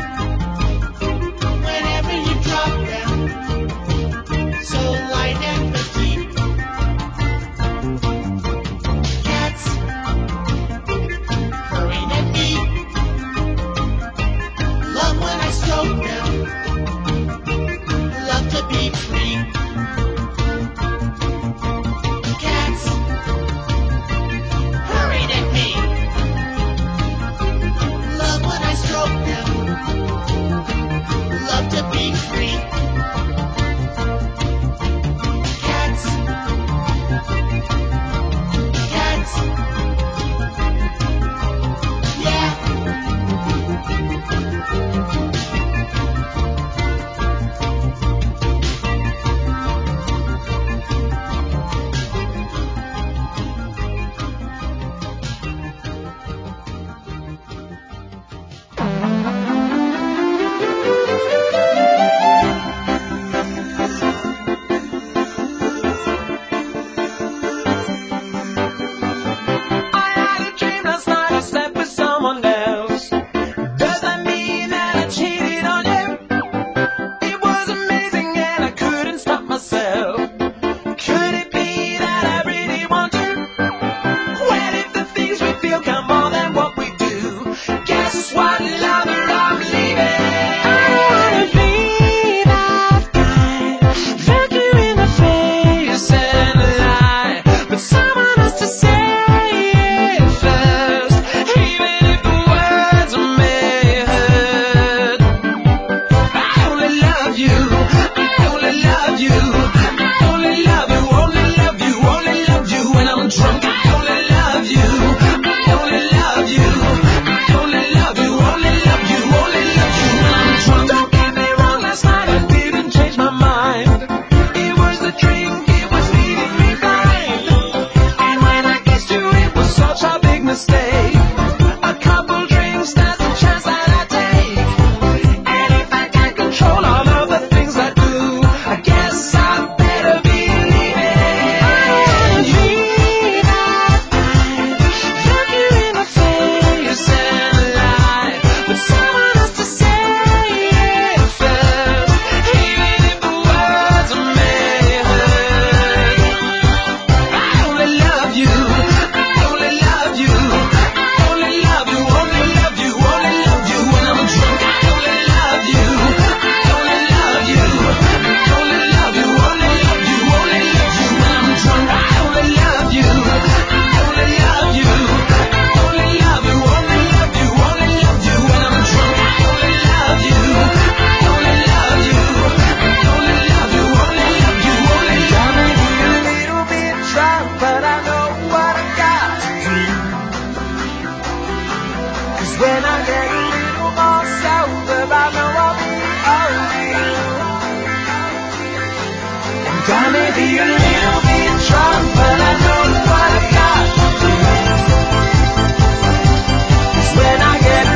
whenever you drop them, so light and petite. Cats purring at me, love when I stroke them, love to be free. Cats purring at me, love when I stroke them, love to be free. Cats, cats, yeah. I had a dream last night I slept with someone else. Does that mean that I cheated on you? It was amazing and I couldn't stop myself. Could it be that I really want to? Well, if the things we feel count more than what we do, guess what, lover, I'm leaving. I wanna be that guy, look you in the face and lie, but someone has to say it first, even if the words may hurt. I only love you, I only love you, I only love you, only love you, only love you when I'm drunk. I only love you, I only love you, I only love you, only love you, only love you when I'm drunk. Don't get me wrong, last night I didn't change my mind. It was the drink, it was leaving me blind. And when I kissed you, it was such a big mistake. A couple drinks, that's the chance that I take. And if I can't control all of the things I do, I guess I better be leaving. I wanna be that guy, look you in the face and lie, but someone has to say it first, even if the words may hurt. I only love you, I only love you, I only love you, only love you, only love you when I'm drunk. I only love you, I only love you, I only love you, only love you, only love you when I'm drunk. I only love you, I only love you, I only love you, only love you, only love you when I'm drunk. I only love you, I only love you, I only love you, only love you, only love me a little bit drunk, but I know what I got to do. 'Cause when I get a little more sober, I know I'll be alright. And I may be a little bit drunk, but I know what I got to do. 'Cause when I get a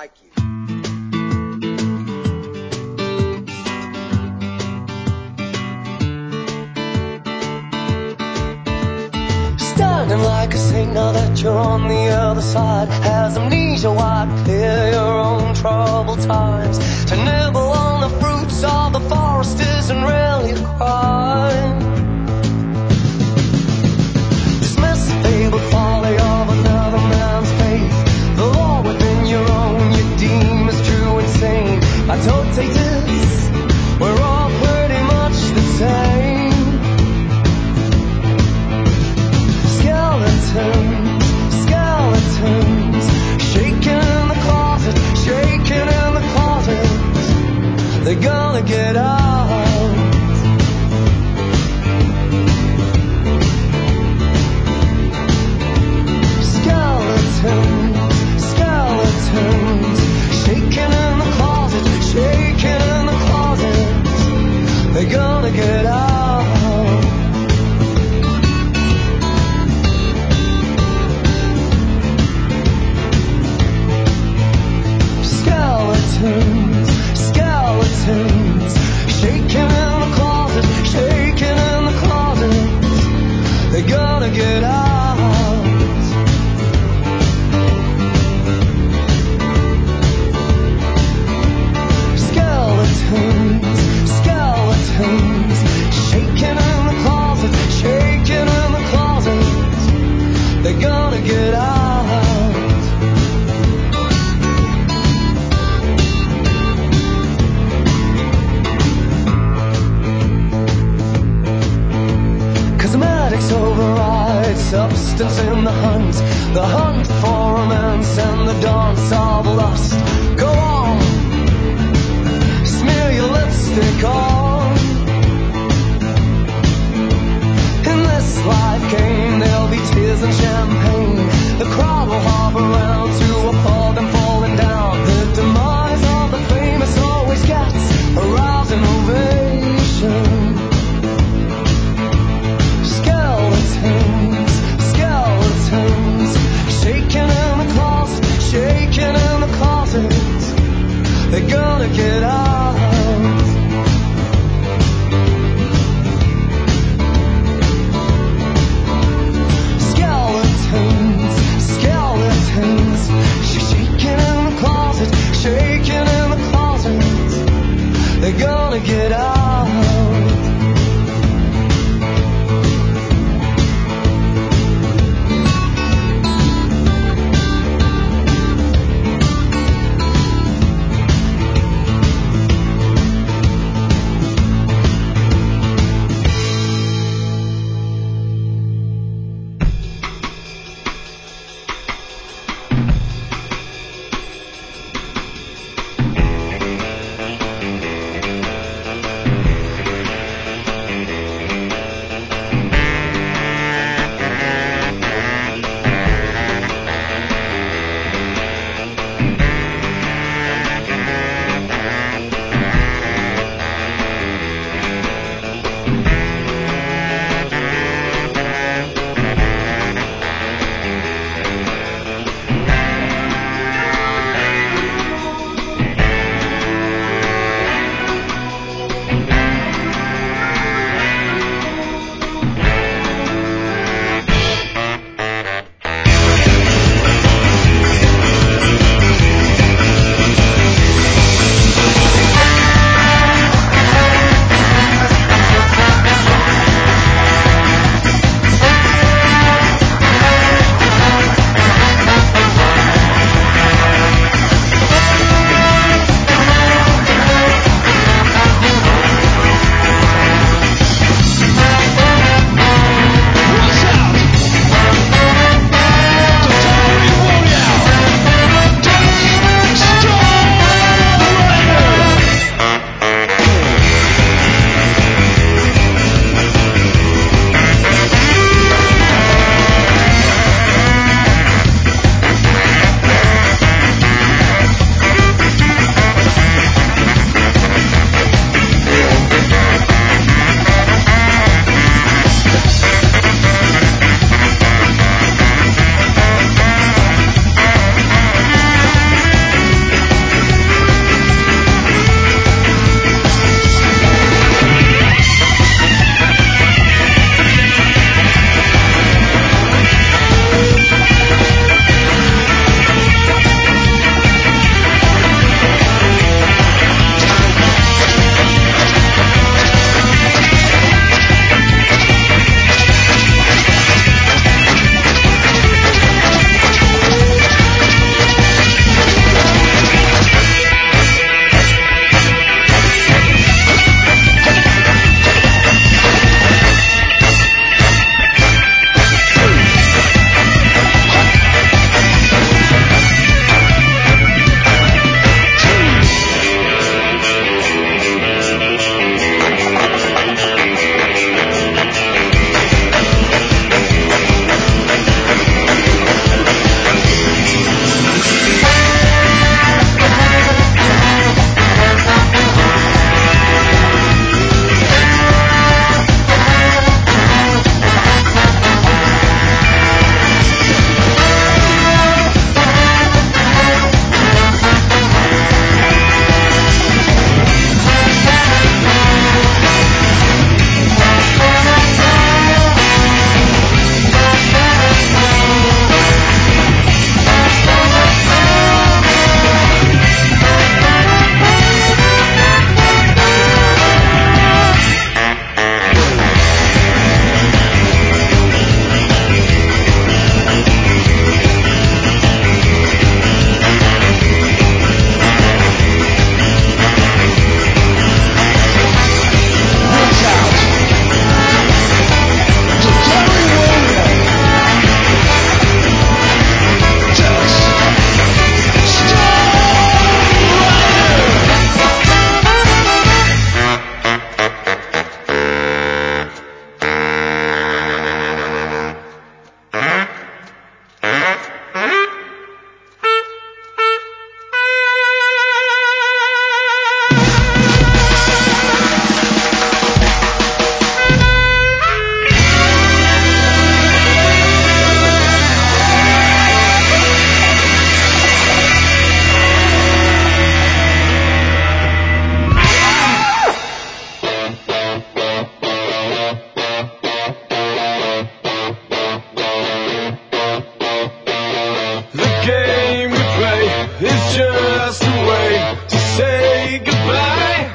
like you. Standing like a saint now that you're on the other side. Has amnesia wiped clear your own troubled times? To nibble on the fruits of the forest isn't really a crime. Dismiss the fabled folly of another man's faith. The law within your own you deem is true and sane. I don't take this, we're all pretty much the same. Skeletons, shaking in the closet, shaking in the closet. They're gonna get out. Skeletons, shaking in the closet, shaking in the closet. They're gonna get out. Skeletons, shaking in the closet, shaking in the closet. They're gonna get out. Skeletons, skeletons, shaking in the closet, shaking in the closet. They're gonna get out. Override substance in the hunt for romance and the dance of lust. Go on, smear your lipstick on. In this life game there'll be tears and champagne. The crowd will hop around to applaud them falling down. The demise of the famous always gets a rousing ovation. Skeletons, shaking in the closet, shaking in the closet. They're gonna get out. Skeletons, skeletons, shaking in the closet, shaking in the closet. They're gonna get out. just a way to say goodbye.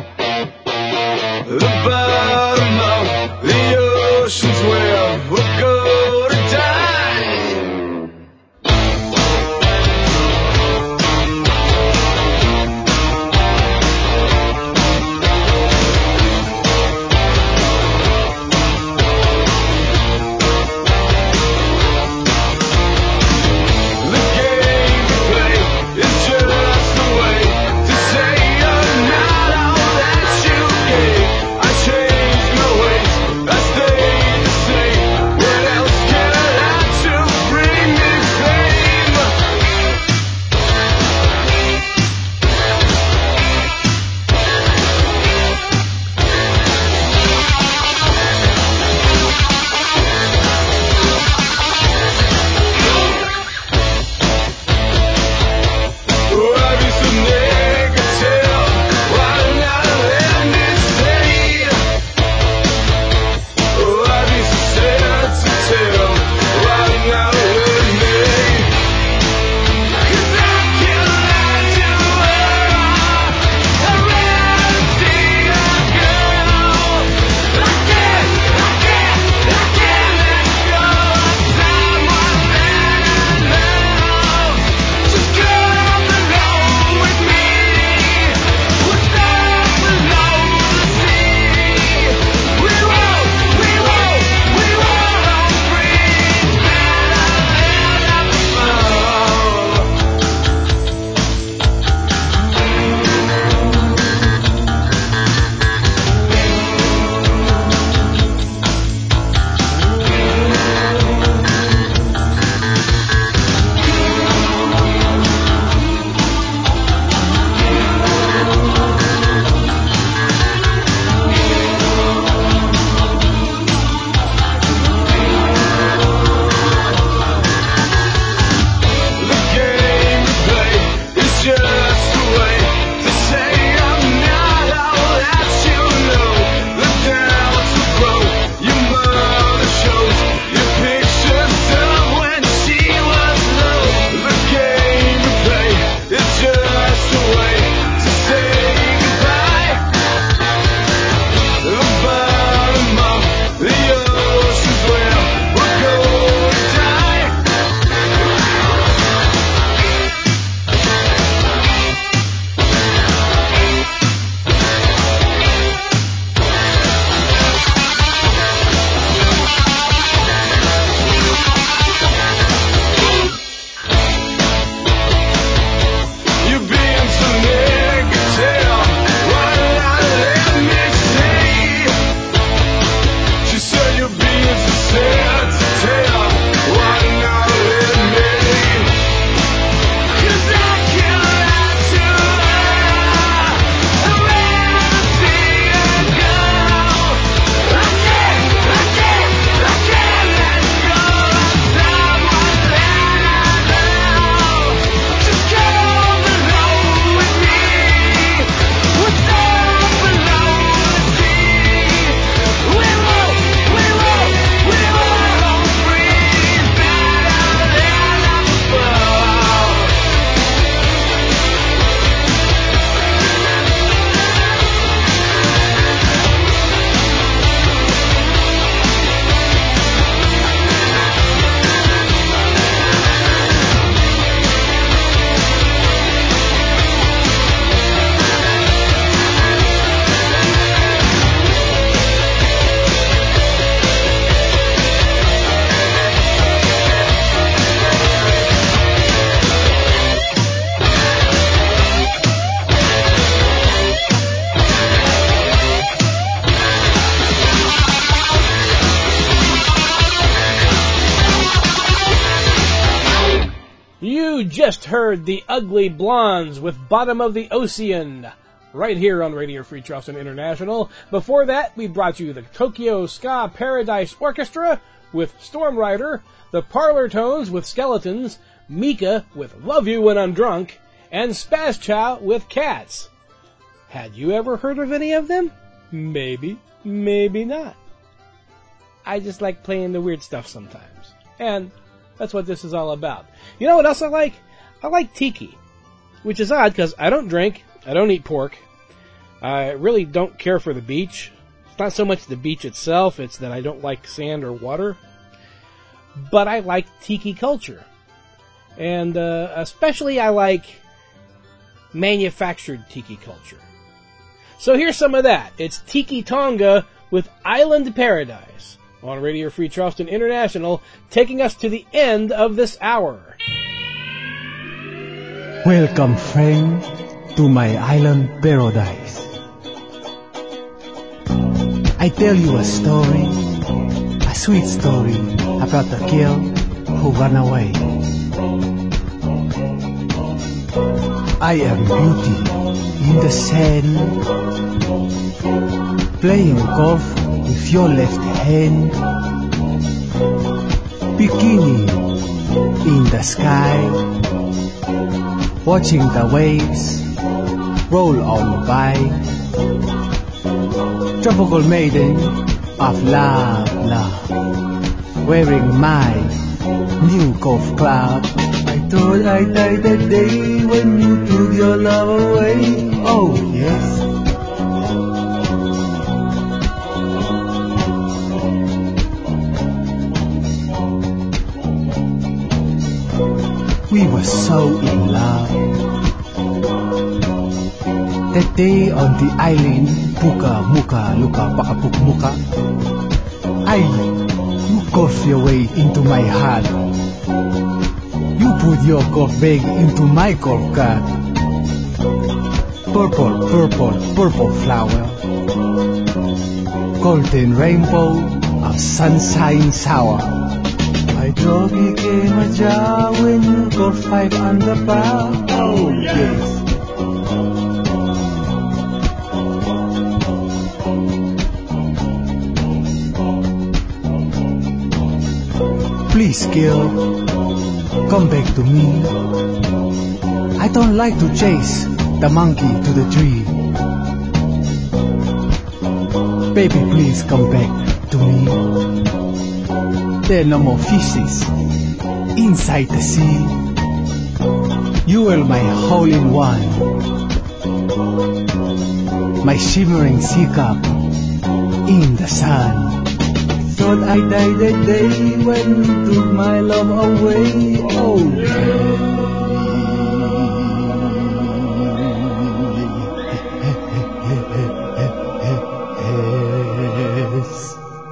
The bottom of the ocean's where we'll go to die. You just heard the Ugly Blondes with Bottom of the Ocean, right here on Radio Free Charleston International. Before that, we brought you the Tokyo Ska Paradise Orchestra with Storm Rider, the Parlor Tones with Skeletons, Mika with Love You When I'm Drunk, and Spaz Chow with Cats. Had you ever heard of any of them? Maybe, maybe not. I just like playing the weird stuff sometimes. And that's what this is all about. You know what else I like? I like tiki. which is odd because I don't drink, I don't eat pork, I really don't care for the beach. It's not so much the beach itself, it's that I don't like sand or water. But I like tiki culture. And especially I like manufactured tiki culture. So here's some of that. It's Tiki Tonga with Island Paradise on Radio Free Charleston International, taking us to the end of this hour. Welcome, friend, to my island paradise. I tell you a story, a sweet story about the girl who ran away. I am beauty in the sand, playing golf with your left hand, bikini in the sky, watching the waves roll on by. Tropical maiden of love, wearing my new golf club. I thought I'd die that day when you took your love away. Oh yes. We were so in love. That day on the island, Puka Muka Luka Pakapuk Muka, you golf your way into my heart. You put your golf bag into my golf cart. Purple, purple, purple flower, golden rainbow of sunshine shower. My dog became a jar when you got 5 under par. Oh yes. Please, girl, come back to me. I don't like to chase the monkey to the tree. Baby, please come back to me. There are no more fishes inside the sea. You are my hole-in-one, my shimmering sea cup in the sun. Thought I died that day when you took my love away. Oh, yes.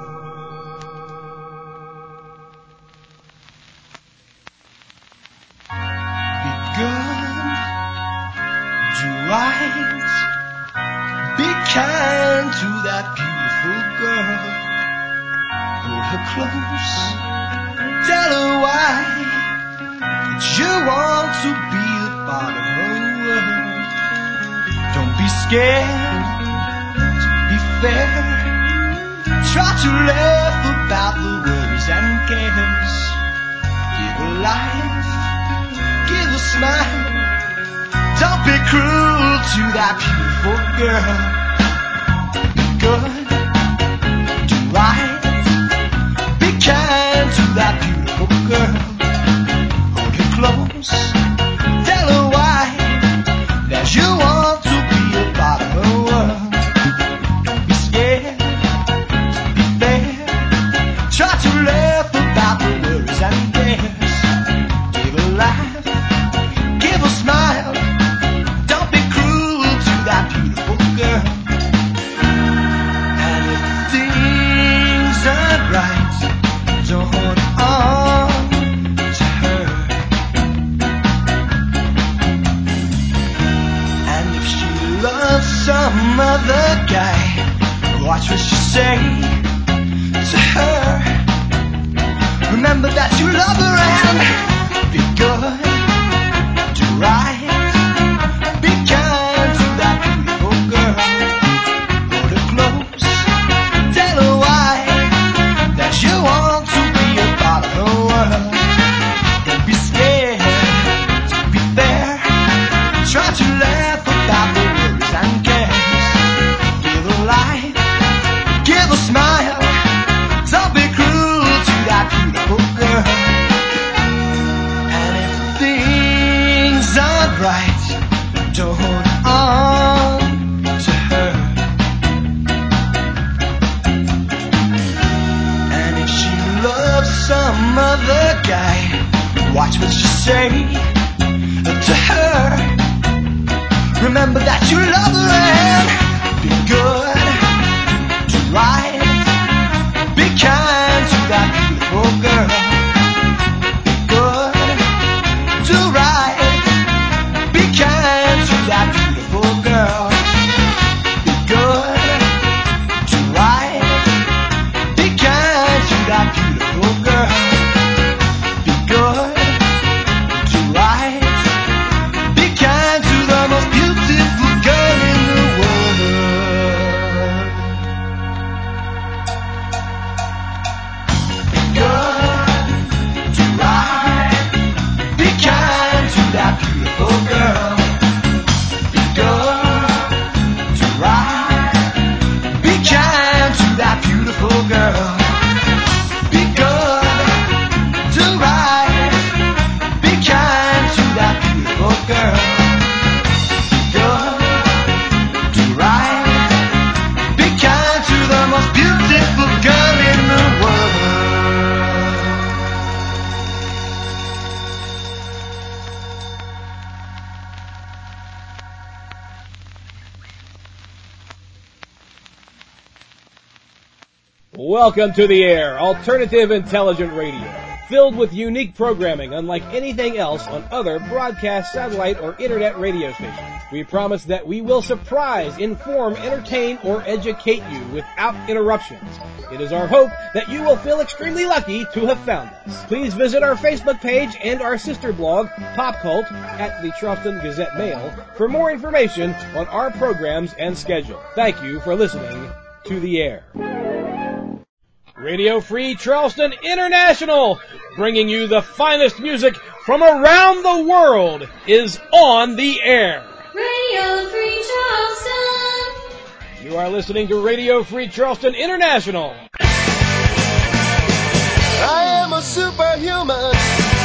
Be good, do right, be kind to that beautiful girl. Hold her close, tell her why that you want to be a part of her world. Don't be scared to be fair. Try to laugh about the worries and cares. Give her life, give her smile. Don't be cruel to that beautiful girl. Be good, do right, kind to that beautiful girl. Hold her close, tell her why that you want to be a part of her world. Don't be scared, be fair. Try to laugh about the worries and cares. Give her life, give her smile. Don't be cruel to that beautiful girl. And if things aren't right, don't hold on to her. And if she loves some other guy, watch what you say to her. Remember that you love her and be good, do right, be kind to that beautiful girl. Hold her close, tell her why that you want to be a part of her world. Don't be scared to be fair. Try to laugh about the worries and cares. Give her life, give her smile. Don't be cruel to that beautiful girl. And if things aren't right, to hold on to her. And if she loves some other guy, watch what you say to her. Remember that you love her and be good, do right, be kind to that beautiful girl. Be good, do right, be kind to that beautiful girl. Be good, do right, be kind to that beautiful girl. Be good, do right, be kind to the most beautiful girl in the world. Be good, do right, be kind to that beautiful girl. Be good, do right, be kind to that beautiful girl. Be good, do right, be kind to that beautiful girl. Good, do right, be kind to the most beautiful girl in the world. Welcome to the air, alternative intelligent radio, filled with unique programming unlike anything else on other broadcast, satellite, or internet radio stations. We promise that we will surprise, inform, entertain, or educate you without interruptions. It is our hope that you will feel extremely lucky to have found us. Please visit our Facebook page and our sister blog, Pop Cult, at the Charleston Gazette Mail for more information on our programs and schedule. Thank you for listening to the air. Radio Free Charleston International, bringing you the finest music from around the world, is on the air. Radio Free Charleston. You are listening to Radio Free Charleston International. I am a superhuman,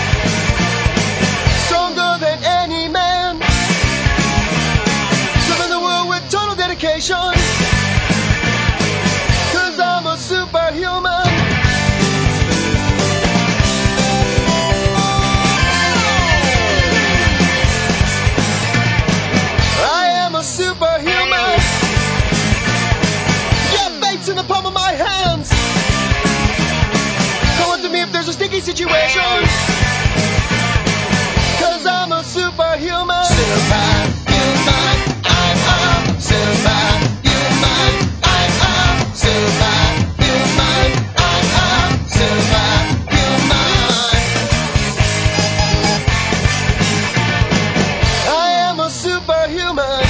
stronger than any man, serving the world with total dedication, 'cause I'm a superhuman. I am a superhuman. Get fates in the palm of my hands. Call it to me if there's a sticky situation, 'cause I'm a superhuman. Superhuman. I'm a superhuman. I'm a superhuman. I'm a superhuman. I am a superhuman,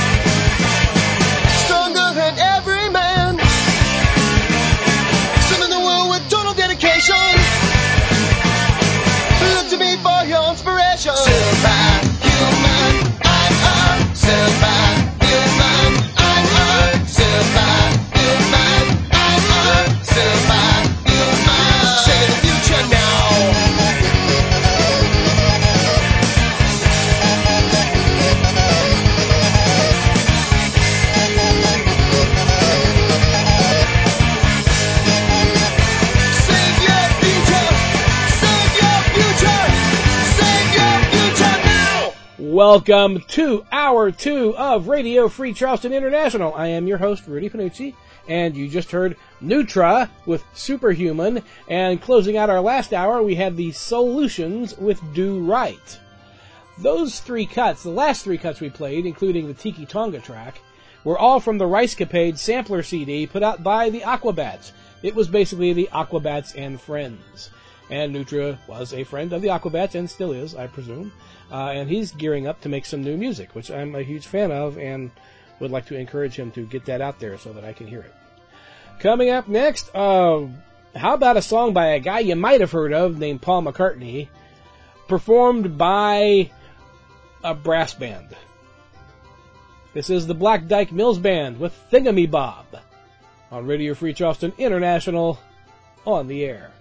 stronger than every man, serving the world with total dedication. Look to me for your inspiration. Superhuman, I'm a superhuman. I'm a superhuman. I'm a superhuman. Shaping the future now. Save your future. Save your future. Save your future now. Welcome to Hour 2 of Radio Free Charleston International. I am your host, Rudy Panucci, and you just heard Nutra with Superhuman, and closing out our last hour, we had the Solutions with Do Right. Those three cuts, the last three cuts we played, including the Tiki Tonga track, were all from the Ricecapade sampler CD put out by the Aquabats. It was basically the Aquabats and Friends. And Nutra was a friend of the Aquabats, and still is, I presume. And he's gearing up to make some new music, which I'm a huge fan of, and would like to encourage him to get that out there so that I can hear it. Coming up next, how about a song by a guy you might have heard of named Paul McCartney, performed by a brass band. This is the Black Dyke Mills Band with Thingamy Bob on Radio Free Charleston International, on the air.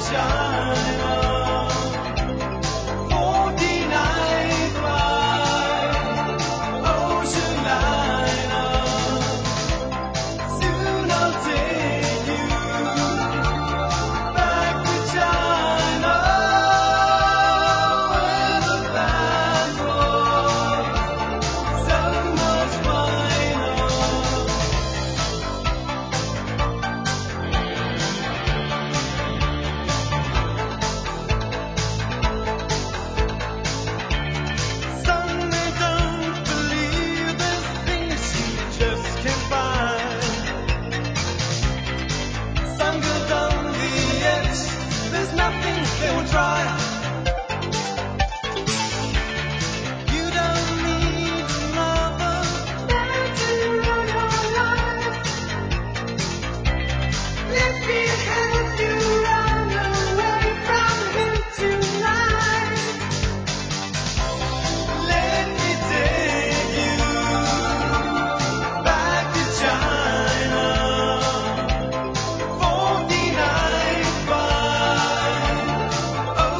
Oh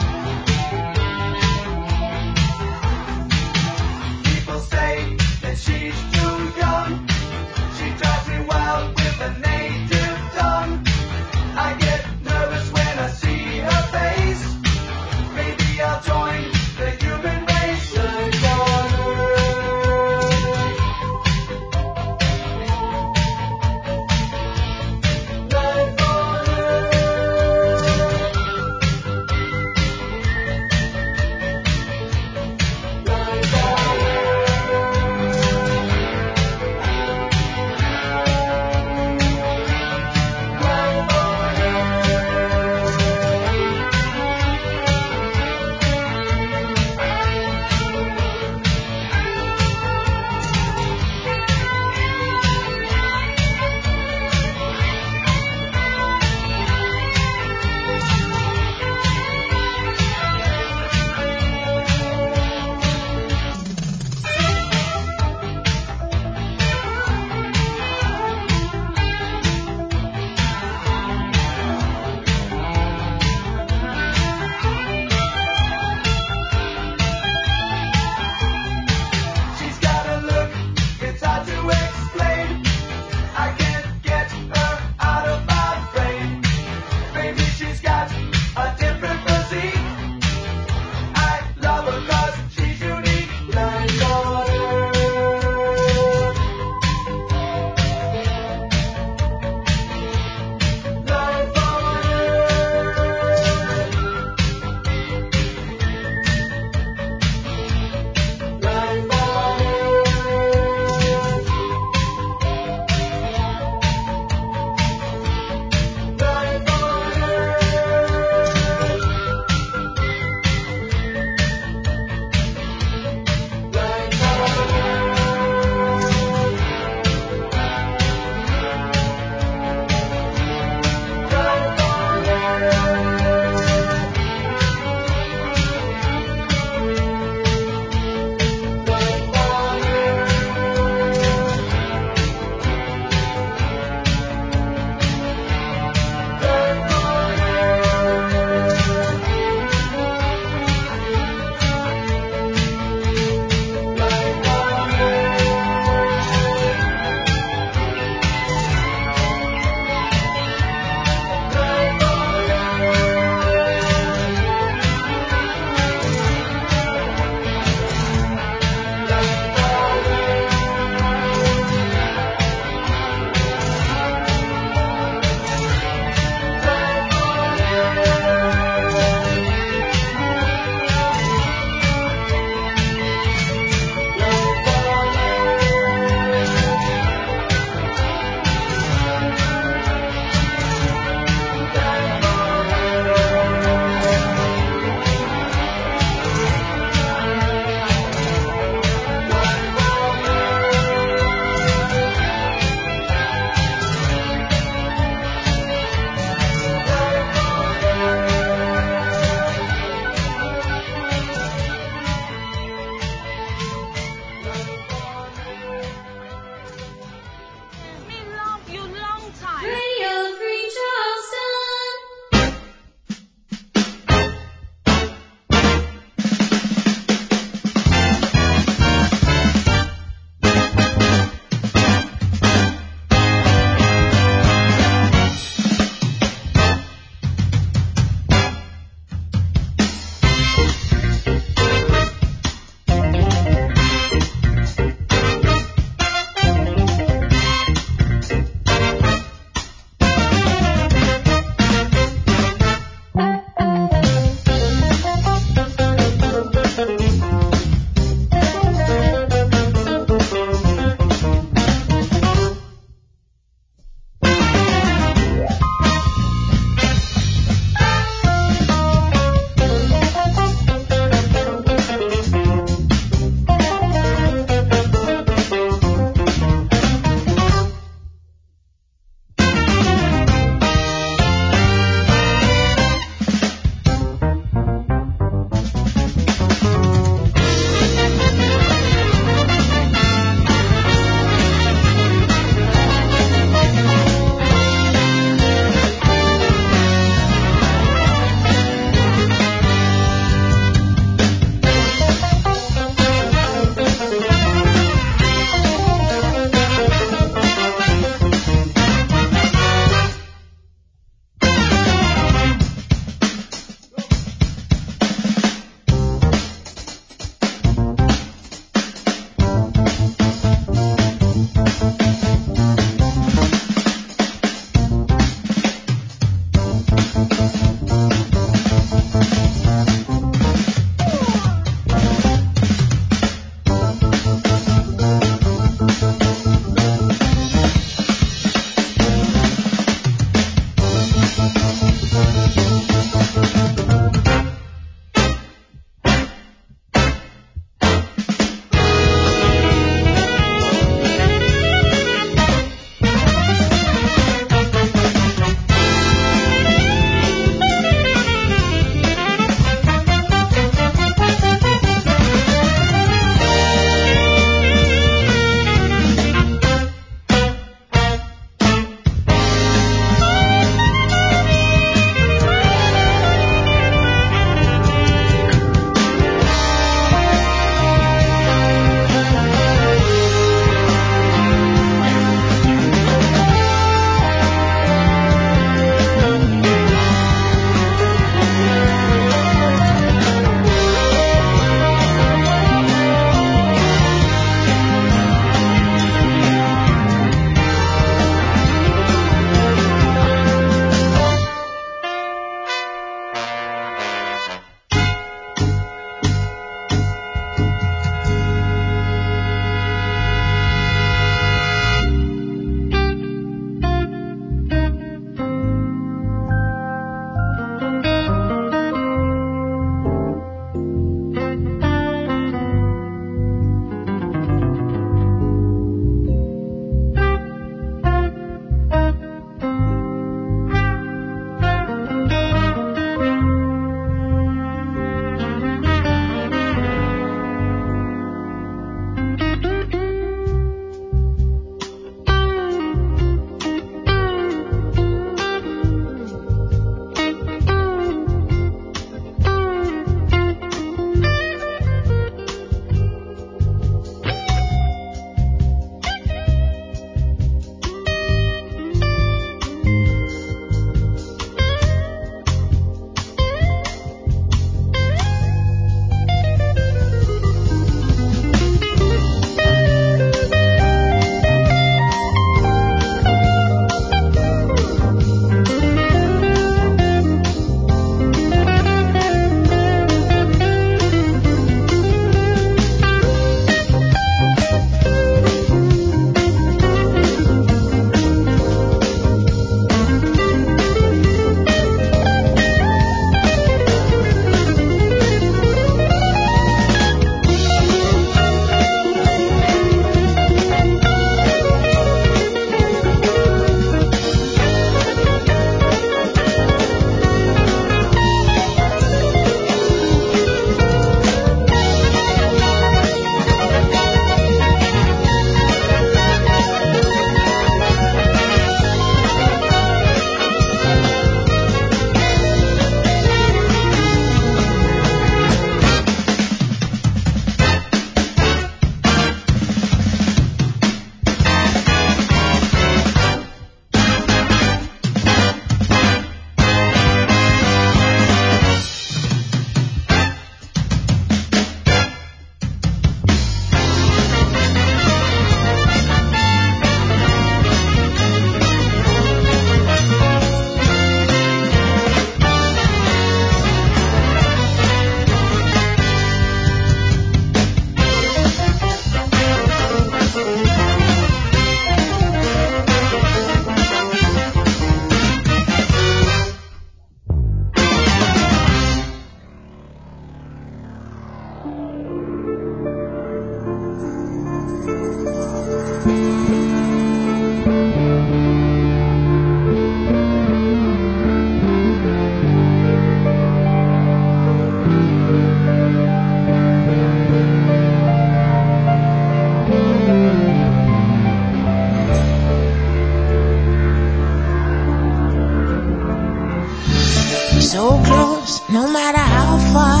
So close, no matter how far.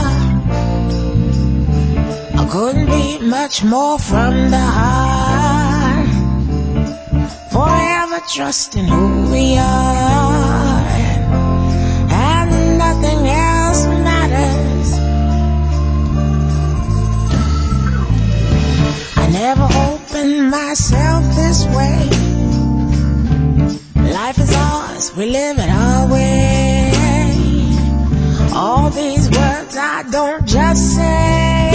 I couldn't be much more from the heart. Forever trusting who we are, and nothing else matters. I never opened myself this way. Life is ours, we live it our way. All these words I don't just say,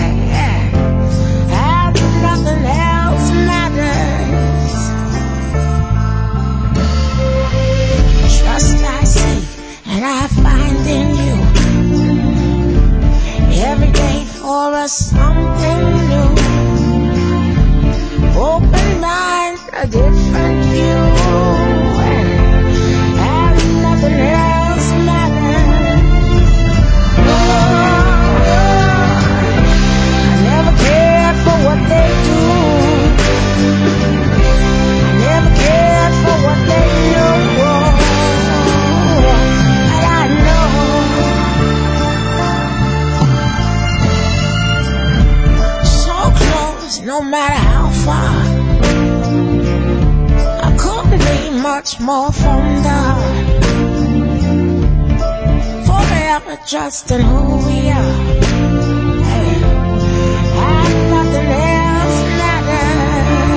and nothing else matters. Trust I seek and I find in you. Every day for us something new. Open mind, a different view, and nothing else matters. I never cared for what they do. I never cared for what they know. But I know so close, no matter how far. I couldn't be much more from the heart. Forever trusting who we are, and nothing else matters.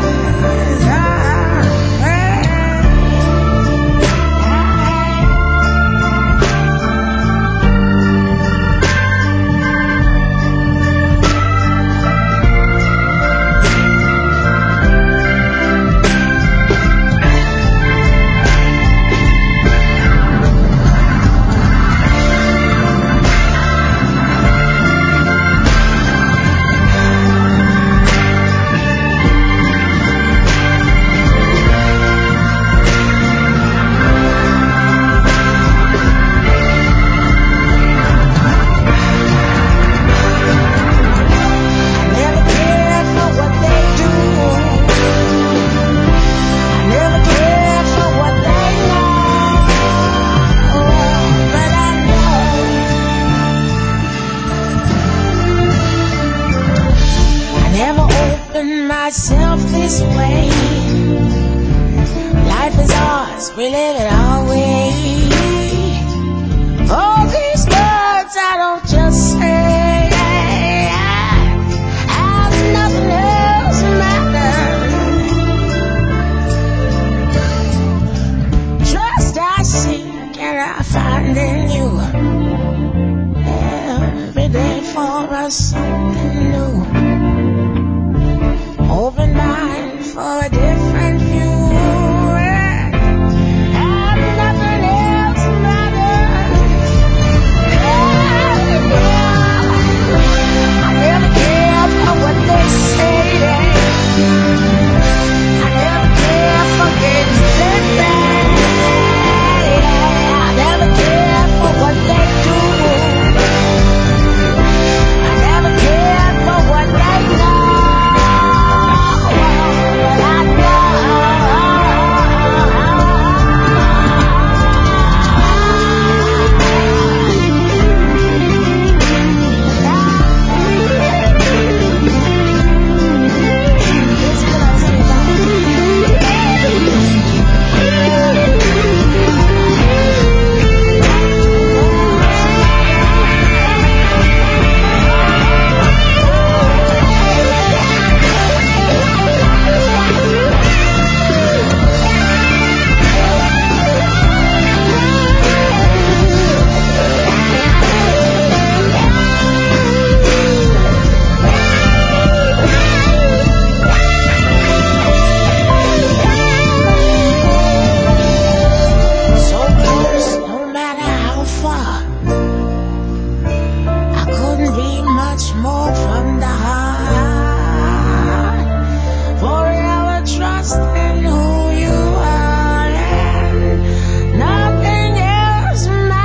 Myself this way. Life is ours, we live it our way. All these words I don't just say, and nothing else matters. Trust I seek and I find in you. Every day for us something new. Open mind for a different view, and nothing else matters. I never cared for what they say. I never cared for getting sent back. I never cared for what they do. I never cared for what they know. But I know smoke from the heart. Forever trust in who you are, and nothing else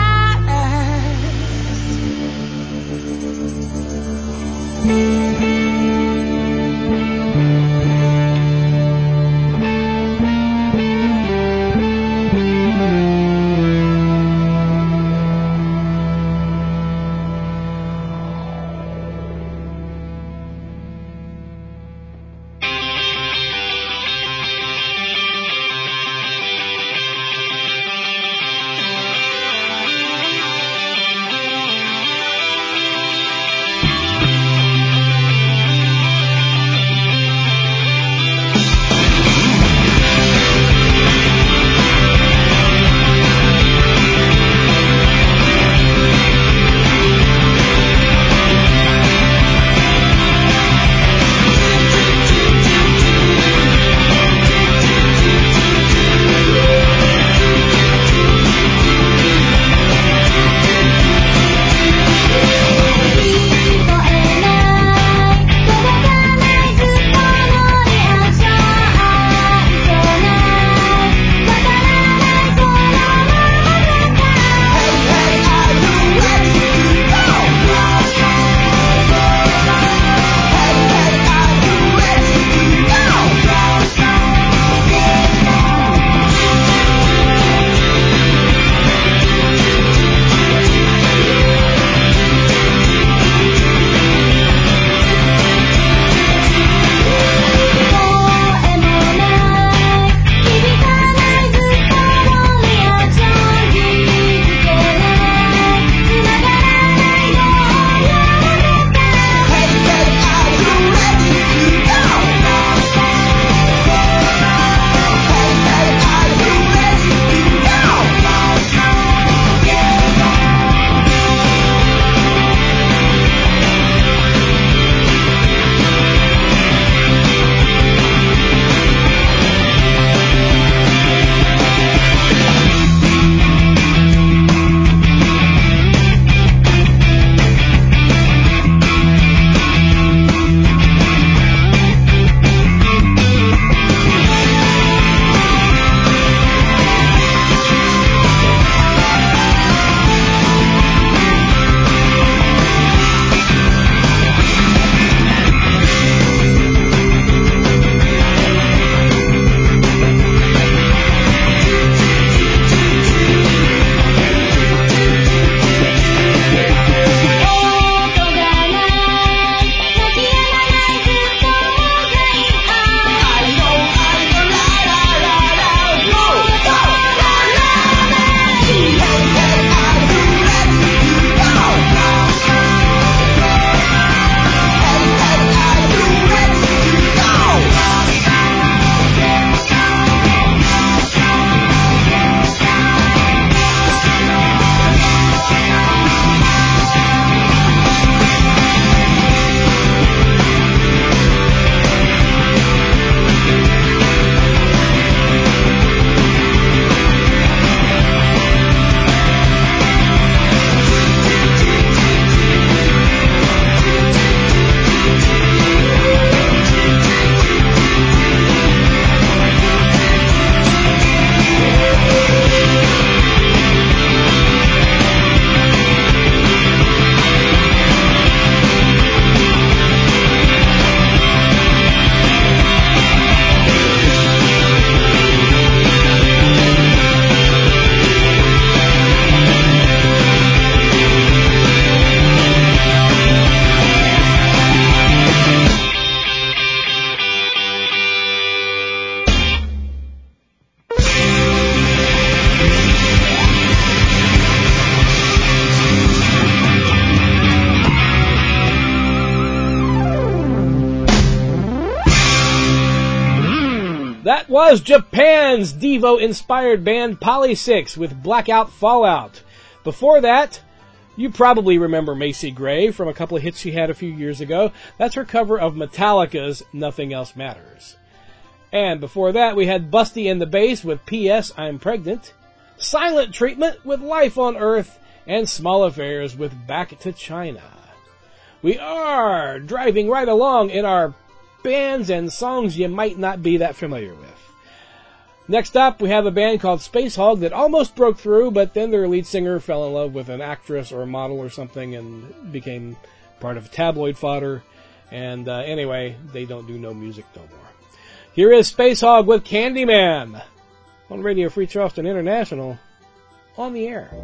That was Japan's Devo-inspired band Polysix with Blackout Fallout. Before that, you probably remember Macy Gray from a couple of hits she had a few years ago. That's her cover of Metallica's Nothing Else Matters. And before that, we had Busty and the Bass with P.S. I'm Pregnant, Silent Treatment with Life on Earth, and Small Affairs with Back to China. We are driving right along in our bands and songs you might not be that familiar with. Next up, we have a band called Space Hog that almost broke through, but then their lead singer fell in love with an actress or a model or something and became part of tabloid fodder. And anyway, they don't do no music no more. Here is Space Hog with Candyman on Radio Free Charleston International on the air.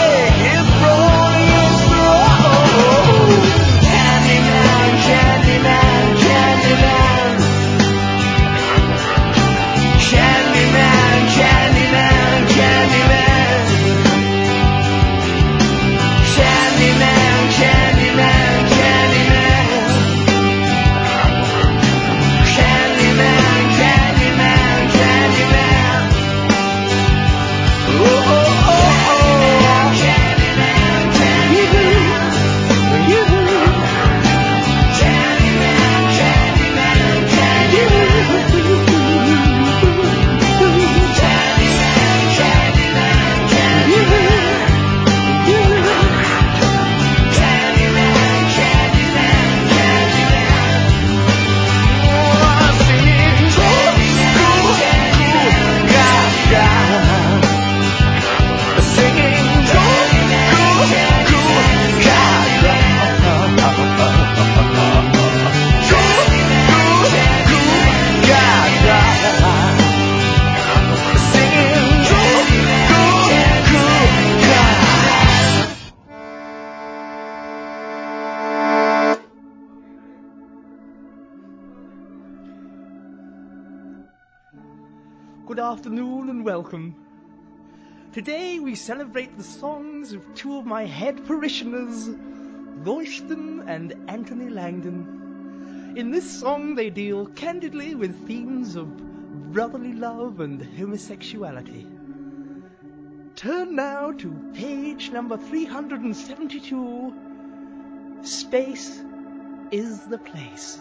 Candyman, Candyman. Good afternoon and welcome. Today we celebrate the songs of two of my head parishioners, Royston and Anthony Langdon. In this song they deal candidly with themes of brotherly love and homosexuality. Turn now to page number 372. Space is the place.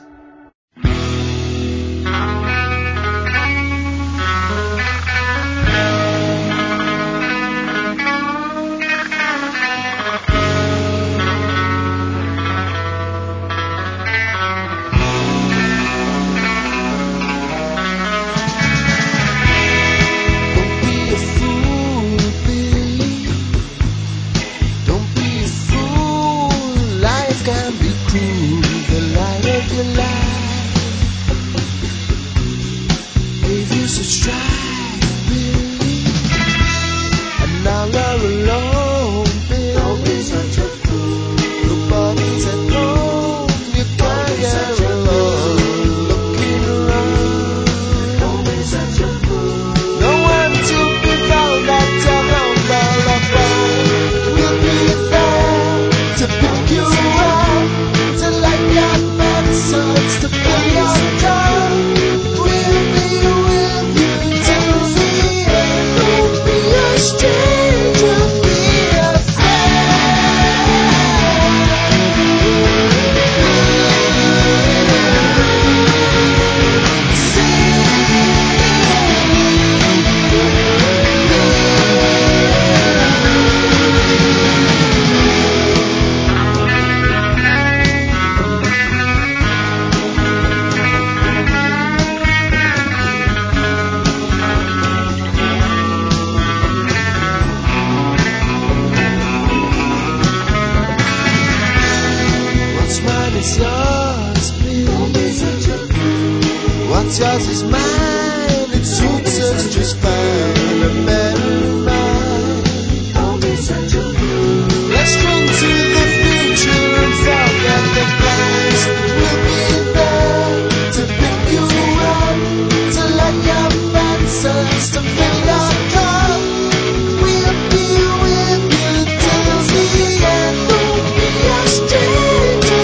Can be cruel, the light of your life gave you such strife, Billy, and now you're alone, Billy. Don't be such a fool. Nobody's at home, you can't get alone. Looking around, don't be such a fool. No one to be found at your number of phone. We'll be there to pick you up. Such to fill your cup. We'll be with you till the end. Don't be a stranger, be a It's yours, please. What's yours is mine. It suits us just fine. A better mind. Don't be such a fool. Let's run to the future and forget the past. We'll be there to pick you up, to let your fancies to fill your cup. We'll be with you till the end. Don't be a stranger.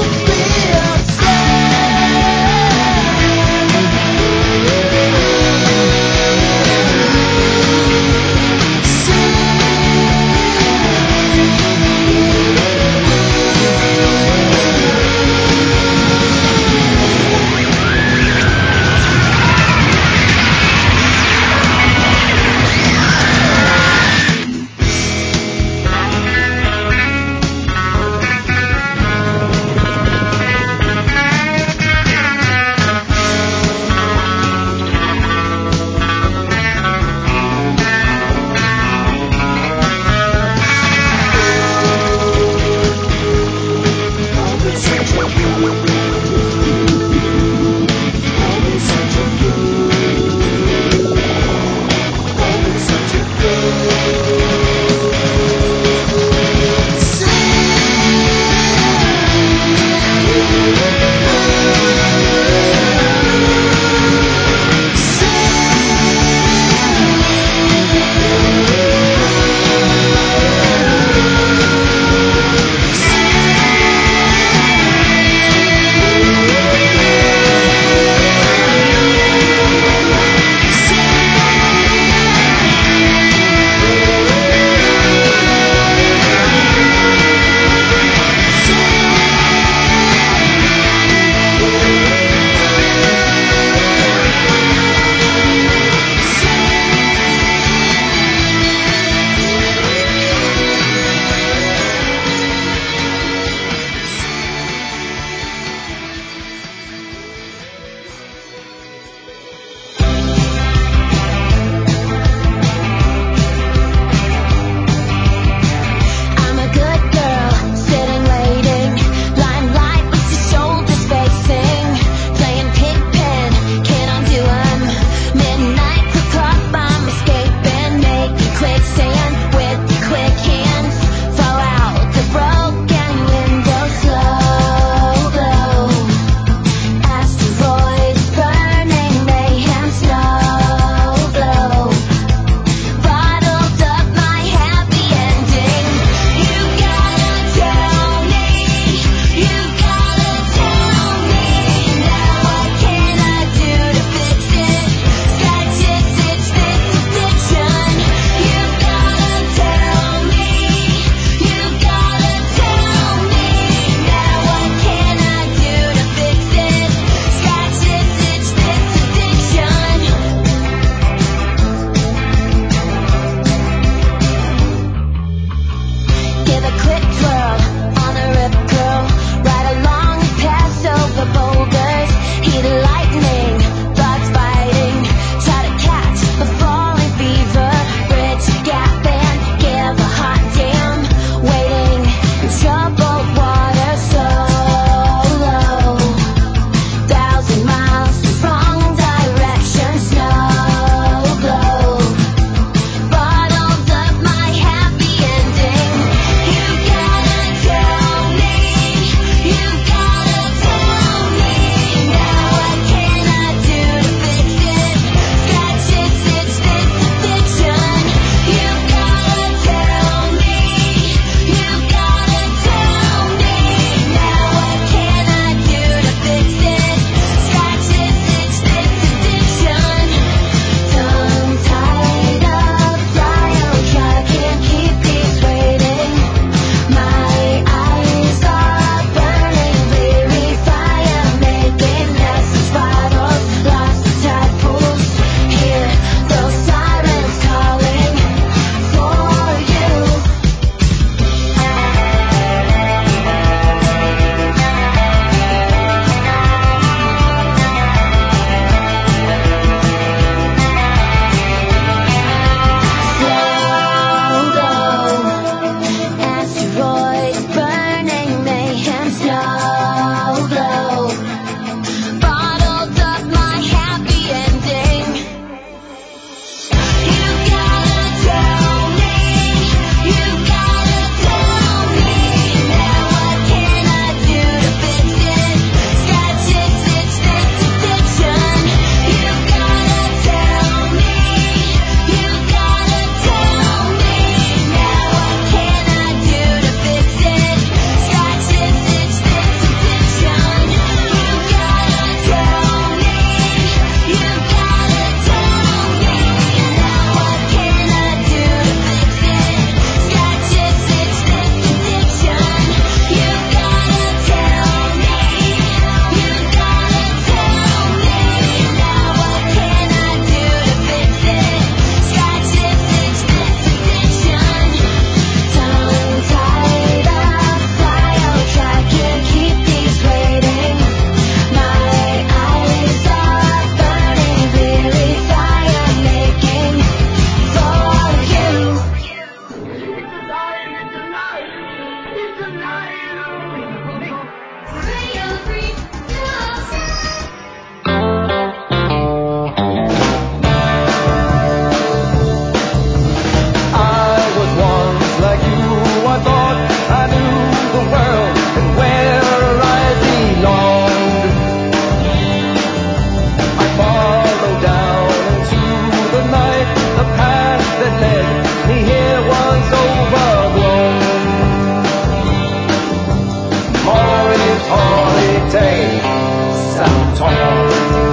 Salutong.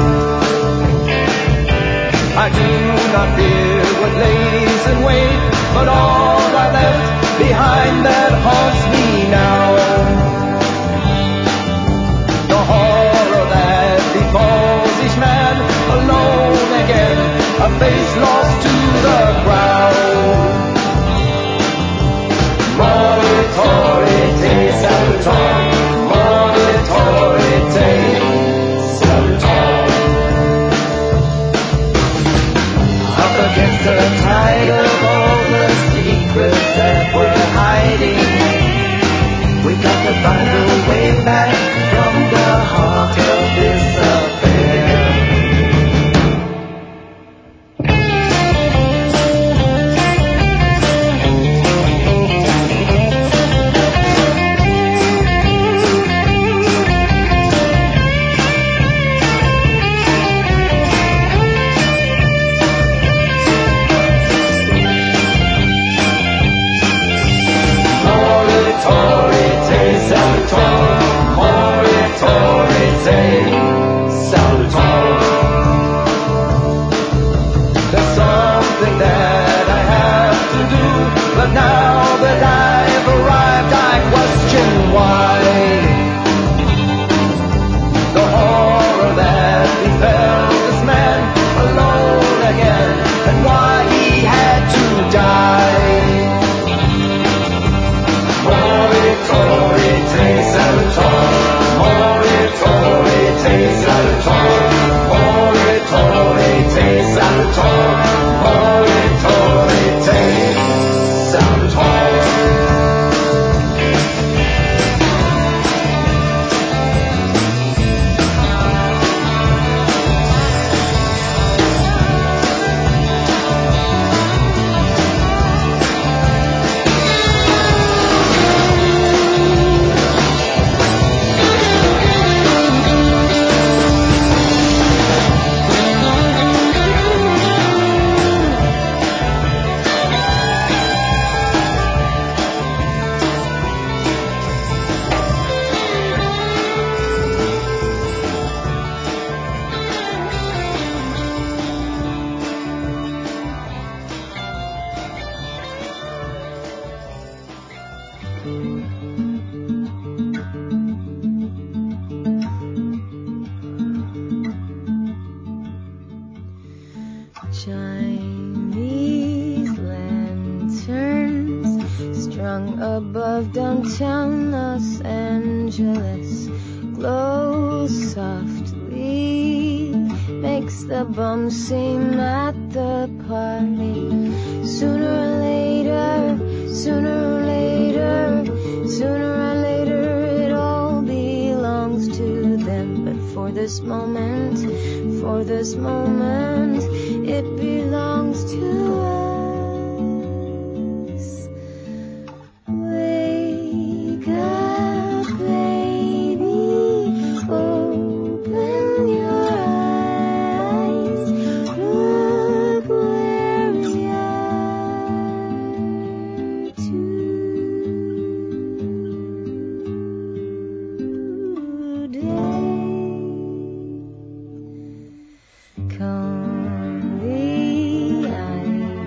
I do not fear what lays in wait, but all I left behind that haunts me now. The horror that befalls each man alone again, a face lost to the crowd. Moritorite saluton, moritorite saluton. Up against the tide of all the secrets that we're hiding, we got to find a way back from the heart of this affair. There's something that I have to do, but now that I've arrived, I question why. The horror that befell this man alone again, and why he had to die. Moritorite saluton, moritorite saluton, moritorite saluton, moritorite saluton. Chinese lanterns strung above downtown Los Angeles glow softly, makes the bum seem at the party. Sooner or later, sooner or later, sooner or later, it all belongs to them. But for this moment, it belongs to us. Wake up, baby, open your eyes, look where we are today. Come the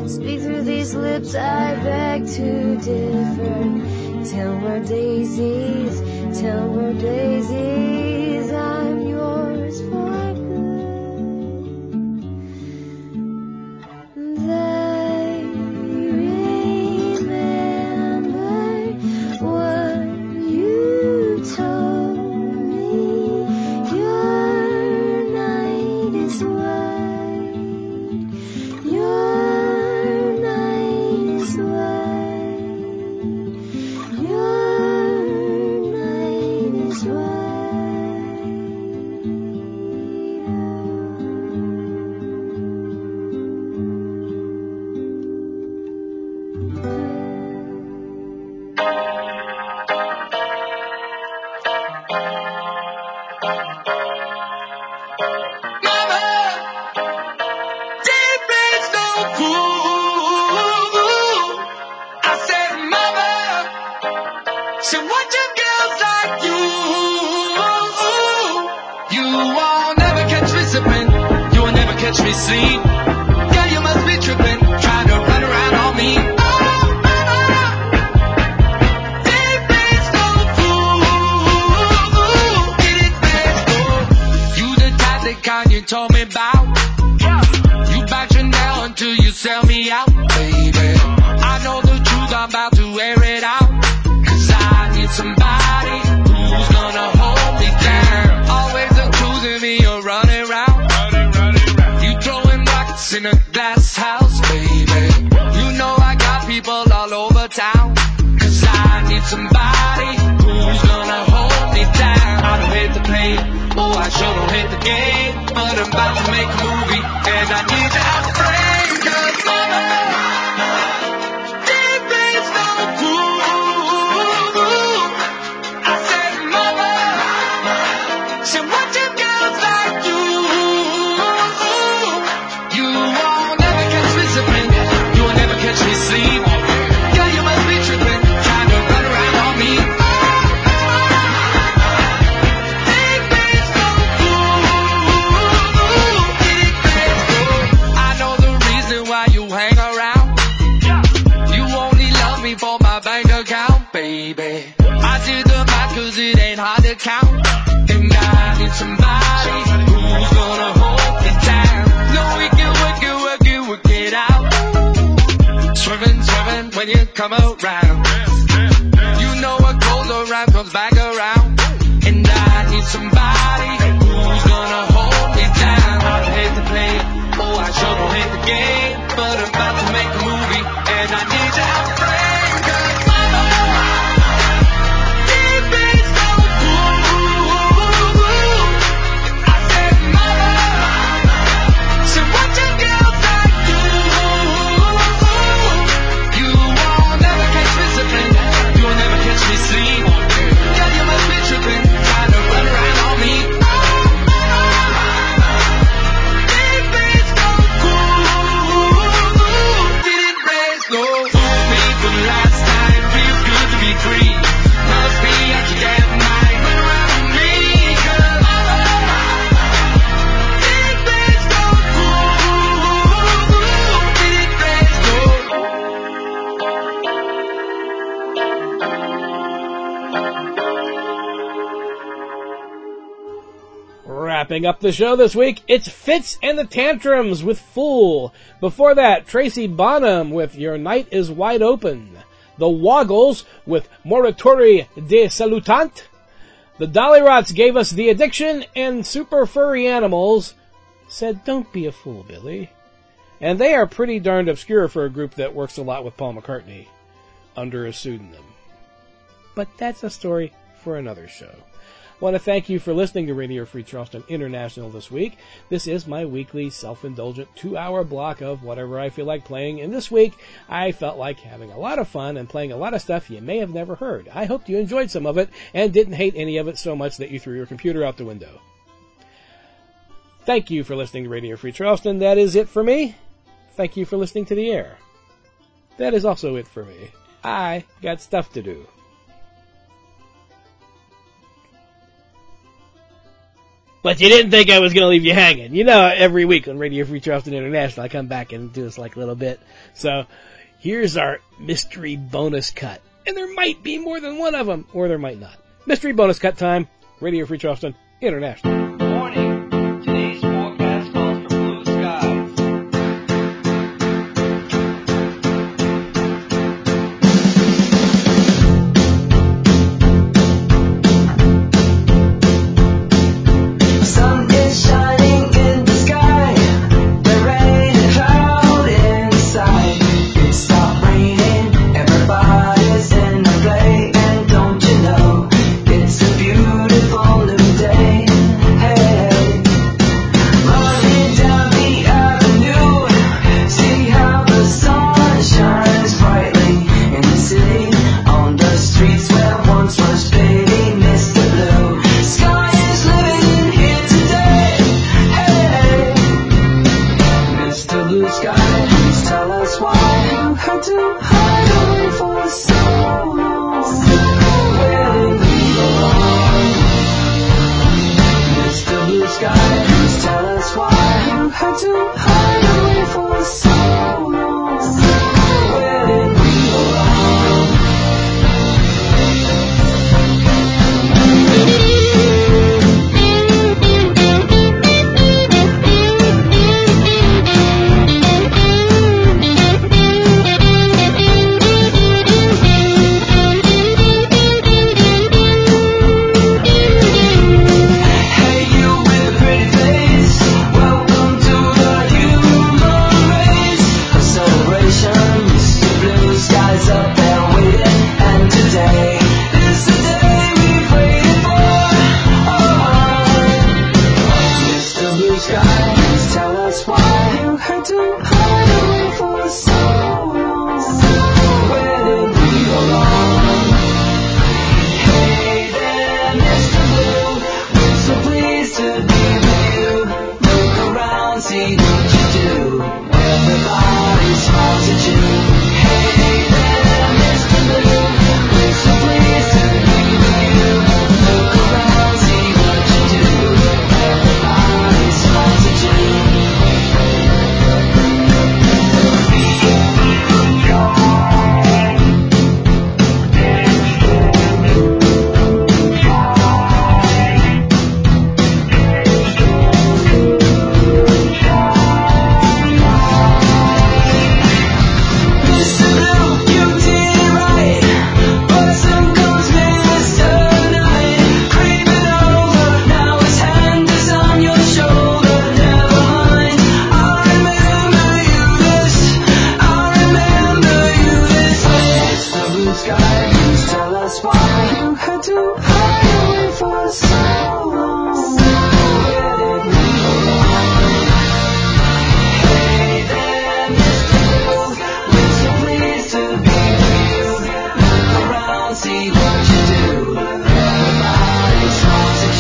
Speak through these lips, I beg to differ. Till we're daisies, till we're daisies, I'm yours for good. They remember what you told me. Your night is white. Your night is white. Your night is white. So what you girls like you won't never catch me sipping, you will never catch me sleep. Girl, you must be tripping, trying to run around on me. Deep is no fool, it is best. You the type that Kanye told me about. You bite your nail until you sell me out, baby. I know the truth, I'm about to air it out. Somebody who's gonna hold me down. Always accusing me of running round. You throwing rocks in a glass house, baby. You know I got people all over town. Cause I need somebody who's gonna hold me down. I don't hate the play, oh I sure don't hate the game. But I'm about to make a movie and I need to have a frame. Cause mama, deep is no fool. So what you girls like you won't never catch me sipping, you will never catch me sleep. Girl, you must be tripping, trying to run around on me. I know the reason why you hang around. You only love me for my bank account, baby. I did the math cause it ain't hard to count. I need somebody who's gonna hold me down. No, we can work it out. Swerving when you come around. You know what goes around comes back around. And I need somebody who's gonna hold me down. I don't hate the play, oh I sure don't hate the game. But I'm about to make a movie and I need to have a frame. Cause mama, deep is no fool. So what you girls like you won't never catch me sipping, you will never catch me sleep. Girl, you must be tripping, trying to run around on me. Deep is no cool, didn't raise no fool me for the last time. Feels good to be free, must be out your damn mind. Run around on me, girl. Wrapping up the show this week, it's Fitz and the Tantrums with Fool. Before that, Tracy Bonham with Your Night is Wide Open. The Woggles with Moratori de Salutant. The Dollyrots gave us The Addiction, and Super Furry Animals said, Don't be a fool, Billy. And they are pretty darned obscure for a group that works a lot with Paul McCartney under a pseudonym. But that's a story for another show. I want to thank you for listening to Radio Free Charleston International this week. This is my weekly self-indulgent 2-hour block of whatever I feel like playing. And this week, I felt like having a lot of fun and playing a lot of stuff you may have never heard. I hope you enjoyed some of it and didn't hate any of it so much that you threw your computer out the window. Thank you for listening to Radio Free Charleston. That is it for me. Thank you for listening to the air. That is also it for me. I got stuff to do. But you didn't think I was going to leave you hanging. You know, every week on Radio Free Charleston International, I come back and do this like a little bit. So here's our mystery bonus cut. And there might be more than one of them, or there might not. Mystery bonus cut time, Radio Free Charleston International. Warning. Today's forecast calls for blue skies. Sun is shining in the sky, there ain't a cloud inside. It stopped raining, everybody's in the play, and don't you know, it's a beautiful new day. Hey. Running down the avenue, see how the sun shines brightly in the city, on the streets where once was baby Mr. Blue. Sky is living here today. Hey, Mr. Blue Sky, please tell us why you had to hide away for so long. Where did we go wrong? Mr. Blue Sky, please tell us why you had to hide away for so long. Where did we go wrong? Hey, you with a pretty face, welcome to the human race. A celebration, Mr. Blue Sky's up there waiting, and today is the day we've waited for. Mr. Blue Sky, please tell us why you had to hide away for so long. Where did we go wrong? Hey there, Mr. Blue, we're so pleased to be with you. Look around, see what you do. Everybody smiles at you. Hey there, Mr. Blue, we're so pleased to be with you. Look around, see what you do. Everybody smiles at you. Mr. Blue, you did it right, but some comes Mr. Night, creeping over. Now his hand is on your shoulder. Never mind, I remember you this way. Mr. Blue Sky, please tell us why you had to hide away for so long. Where did we go wrong? Hey there, Mr. Blue, we're so pleased to be with you. Look around, see what you do. Everybody smiles at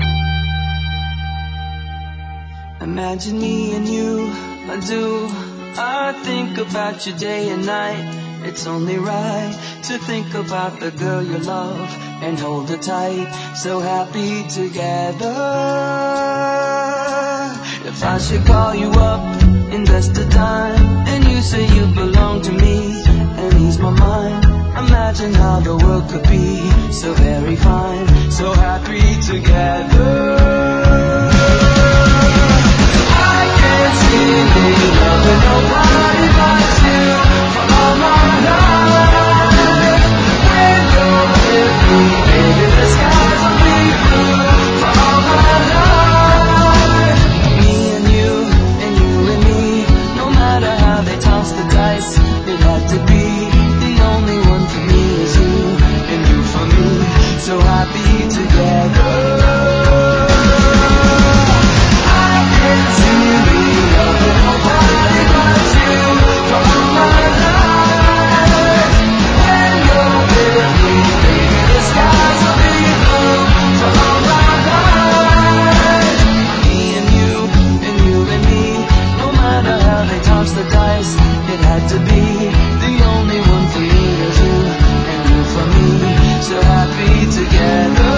Imagine me and you, I do. I think about you day and night. It's only right to think about the girl you love and hold her tight. So happy together. If I should call you up, invest the time, and you say you belong to me and ease my mind. Imagine how the world could be so very fine, so happy together. I can't see me loving nobody but you for all my life. When you're with me, baby, the skies will be blue for all my life. Me and you and me, no matter how they toss the dice, it had to be. The only one for me is you, and you for me, so happy together. I can't see me loving nobody but you for all my life. When you're with me, baby, the skies will be blue for all my life. Me and you and me, no matter how they toss the dice, it had to be. The only one for me is you, and you for me, so happy together.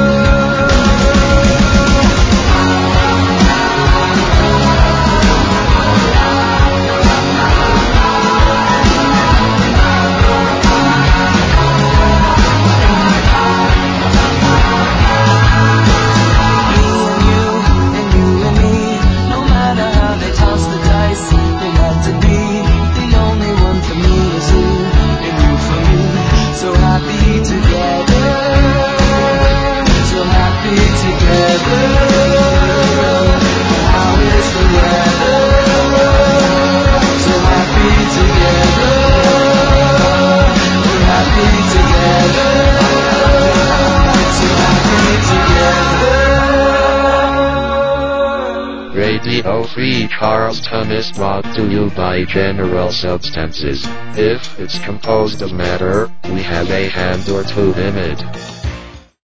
Radio Free Charleston is brought to you by General Substances. If it's composed of matter, we have a hand or two in it.